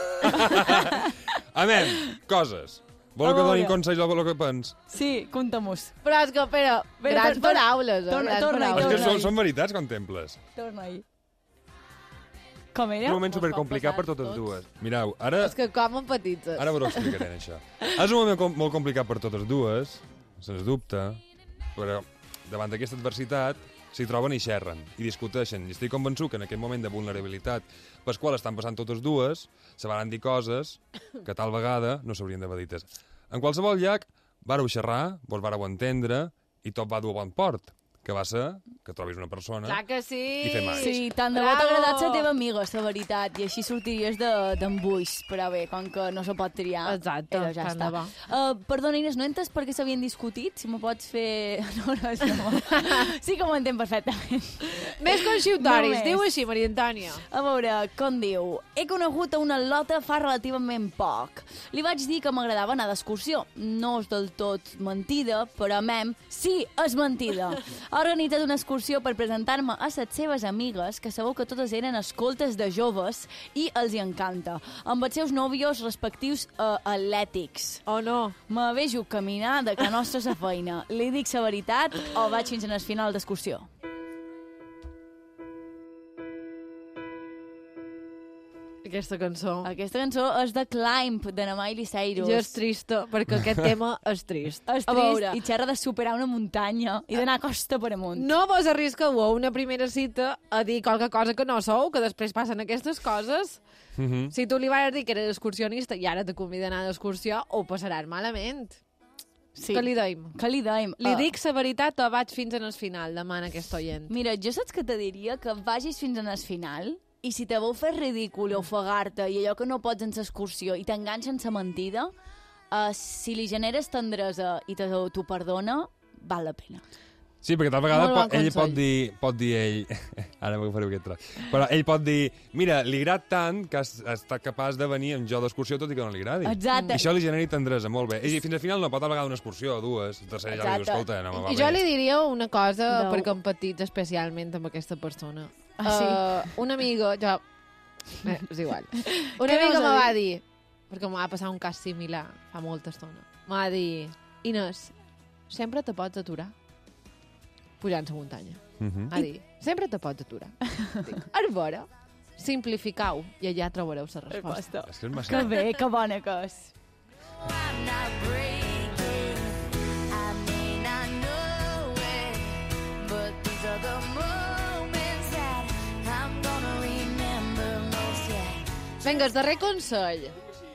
Amén, coses. Voleu que doni consells o voleu que pens? Sí, conta-mos. Però és que, grans paraules. Torna-hi. És que són veritats, contemples. Torna-hi. Com era? És un moment supercomplicat per totes dues. Mireu, ara... És que com empatitzes. Ara ho explicaré, això. És un moment molt complicat per totes dues, sens dubte, però davant d'aquesta adversitat s'hi troben i xerren, i discuteixen. I estic convençut que en aquest moment de vulnerabilitat per qual estan passant totes dues, se van dir coses que tal vegada no s'haurien d'haver dites. En qualsevol lloc, vàreu xerrar, vos vàreu entendre, i tot va dur a bon port. que va ser que trobis una persona Clar que sí. i fer mai. Sí, tant de bo t'ha agradat la teva amiga, la veritat, i així sortiries d'embuix, però bé, com que no se pot triar. Exacte, ja tant està. de bo. Perdona, Inés, no entes per què s'havien discutit? Si m'ho pots fer... No, és broma. Sí que m'ho entenc perfectament. Més consultoris, diu així, Maria Antònia. A veure, com diu? He conegut a una al·lota fa relativament poc. Li vaig dir que m'agradava anar d'excursió. No és del tot mentida, però sí, és mentida. Ha organitzat una excursió per presentar-me a les seves amigues, que sabeu que totes eren escoltes de joves, i els hi encanta. Amb els seus nòvios respectius atlètics. Oh, no. Me vejo caminar de que nostra sa feina. Li dic la veritat o vaig fins al final d'excursió? Aquesta cançó és de Climb, de la Miley Cyrus. Jo és trista, perquè aquest tema és trist. És trist, i xerra de superar una muntanya i d'anar costa per amunt. No vos arrisqueu a una primera cita a dir qualque cosa que no sou, que després passen aquestes coses. Si tu li vas dir que eres excursionista i ara te convida a anar d'excursió, ho passaràs malament. Sí. Què li deim? Li dic la veritat o vaig fins al final, demana aquest oient. Mira, jo saps que te diria que vagis fins al final i si te vau fer ridícul i ofegar-te i allò que no pots en l'excursió i t'enganxa en la mentida, si li generes tendresa i t'ho perdona, val la pena. Sí, perquè tal vegada ell pot dir ell... Ara m'agafaré aquest tros. Però ell pot dir, mira, li agrada tant que has estat capaç de venir amb jo d'excursió tot i que no li agradi. Exacte. I això li generi tendresa, molt bé. I fins al final no pot tal vegada una excursió, dues, tercera ja li diu, escolta, no me va bé. I jo li diria una cosa perquè empatit especialment amb aquesta persona. Una amiga, és igual. Una amiga me va dir, perquè m'ha passat un cas similar fa molta estona, me va dir, Inés, sempre te pots aturar pujant la muntanya. Va dir, sempre te pots aturar. Dic, ara, simplificau i allà trobareu la resposta. És que és massa... Que bé, que bona que és. Vinga, el darrer consell.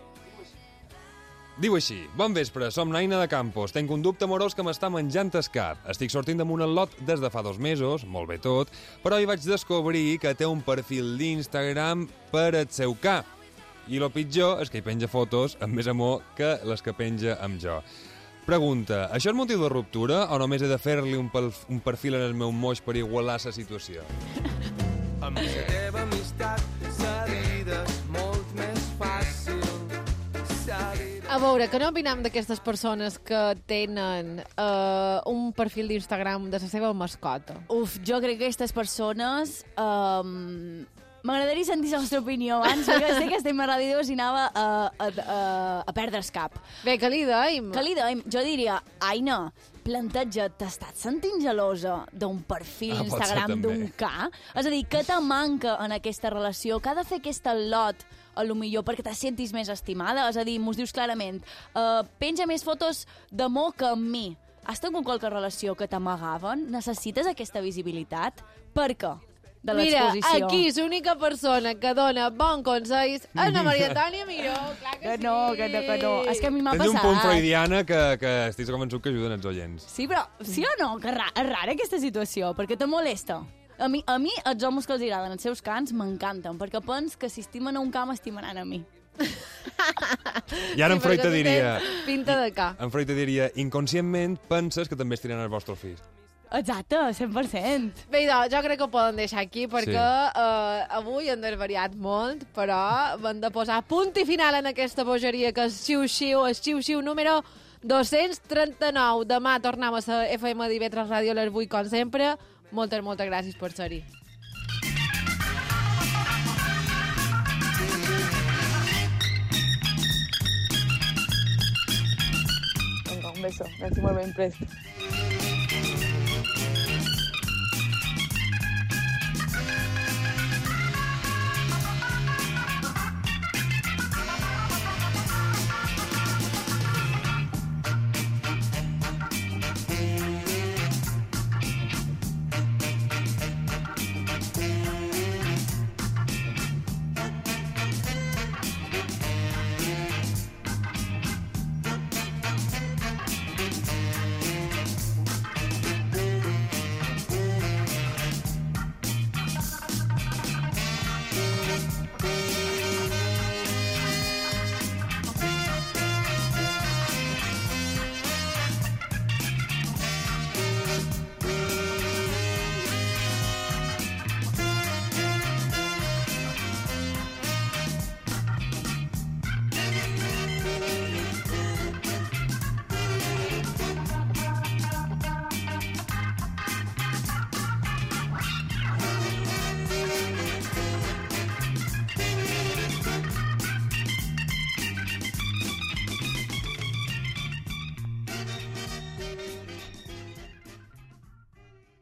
Diu així, bon vespre, som Naina de Campos. Tenc un dubte amorós que m'està menjant el cap. Estic sortint amb un al·lot des de fa 2 mesos, molt bé tot, però hi vaig descobrir que té un perfil d'Instagram per el seu cap. I lo pitjor és que hi penja fotos amb més amor que les que penja amb jo. Pregunta, això és motiu de ruptura o només he de fer-li un perfil en el meu moix per igualar la situació? Amb la teva amistat la vida és molt més fàcil. A veure, que no opinem d'aquestes persones que tenen un perfil d'Instagram de la seva mascota? Uf, jo crec que aquestes persones... M'agradaria sentir la vostra opinió abans, perquè sé que estem a Ràdio 2 i anava a perdre's cap. Bé, que li deim? Jo diria, Aina, planteja't, t'estàs sentint gelosa d'un perfil Instagram d'un ca? És a dir, què te manca en aquesta relació? Què ha de fer aquest al·lot, a lo millor, perquè te sentis més estimada? És a dir, mos dius clarament, penja més fotos d'amor que amb mi. Has tingut qualque relació que t'amagaven? Necessites aquesta visibilitat? Per què? Mira, aquí l'única persona que dona bon consells és la Maria Antònia Miró. Clar que sí. Que no. És que a mi m'ha passat. Tens un punt freudiana que estic convençut que ajuden els oients. Sí, però sí o no? Que és rara aquesta situació, perquè te molesta. A mi els homes que els agraden els seus cants m'encanten, perquè pens que si estimen a un ca m'estimaran a mi. I ara en Freud te diria... Pinta de ca. En Freud te diria, inconscientment penses que també estiren el vostre fill. Exacte, 100%. Bé, jo crec que ho poden deixar aquí perquè avui hem desvariat molt, però hem de posar punt i final en aquesta bogeria que és xiu-xiu número 239. Demà tornem a la FM d'IV3 Ràdio a les 8, com sempre. Moltes gràcies per ser-hi. Venga, un beso. Gracias por el impreso.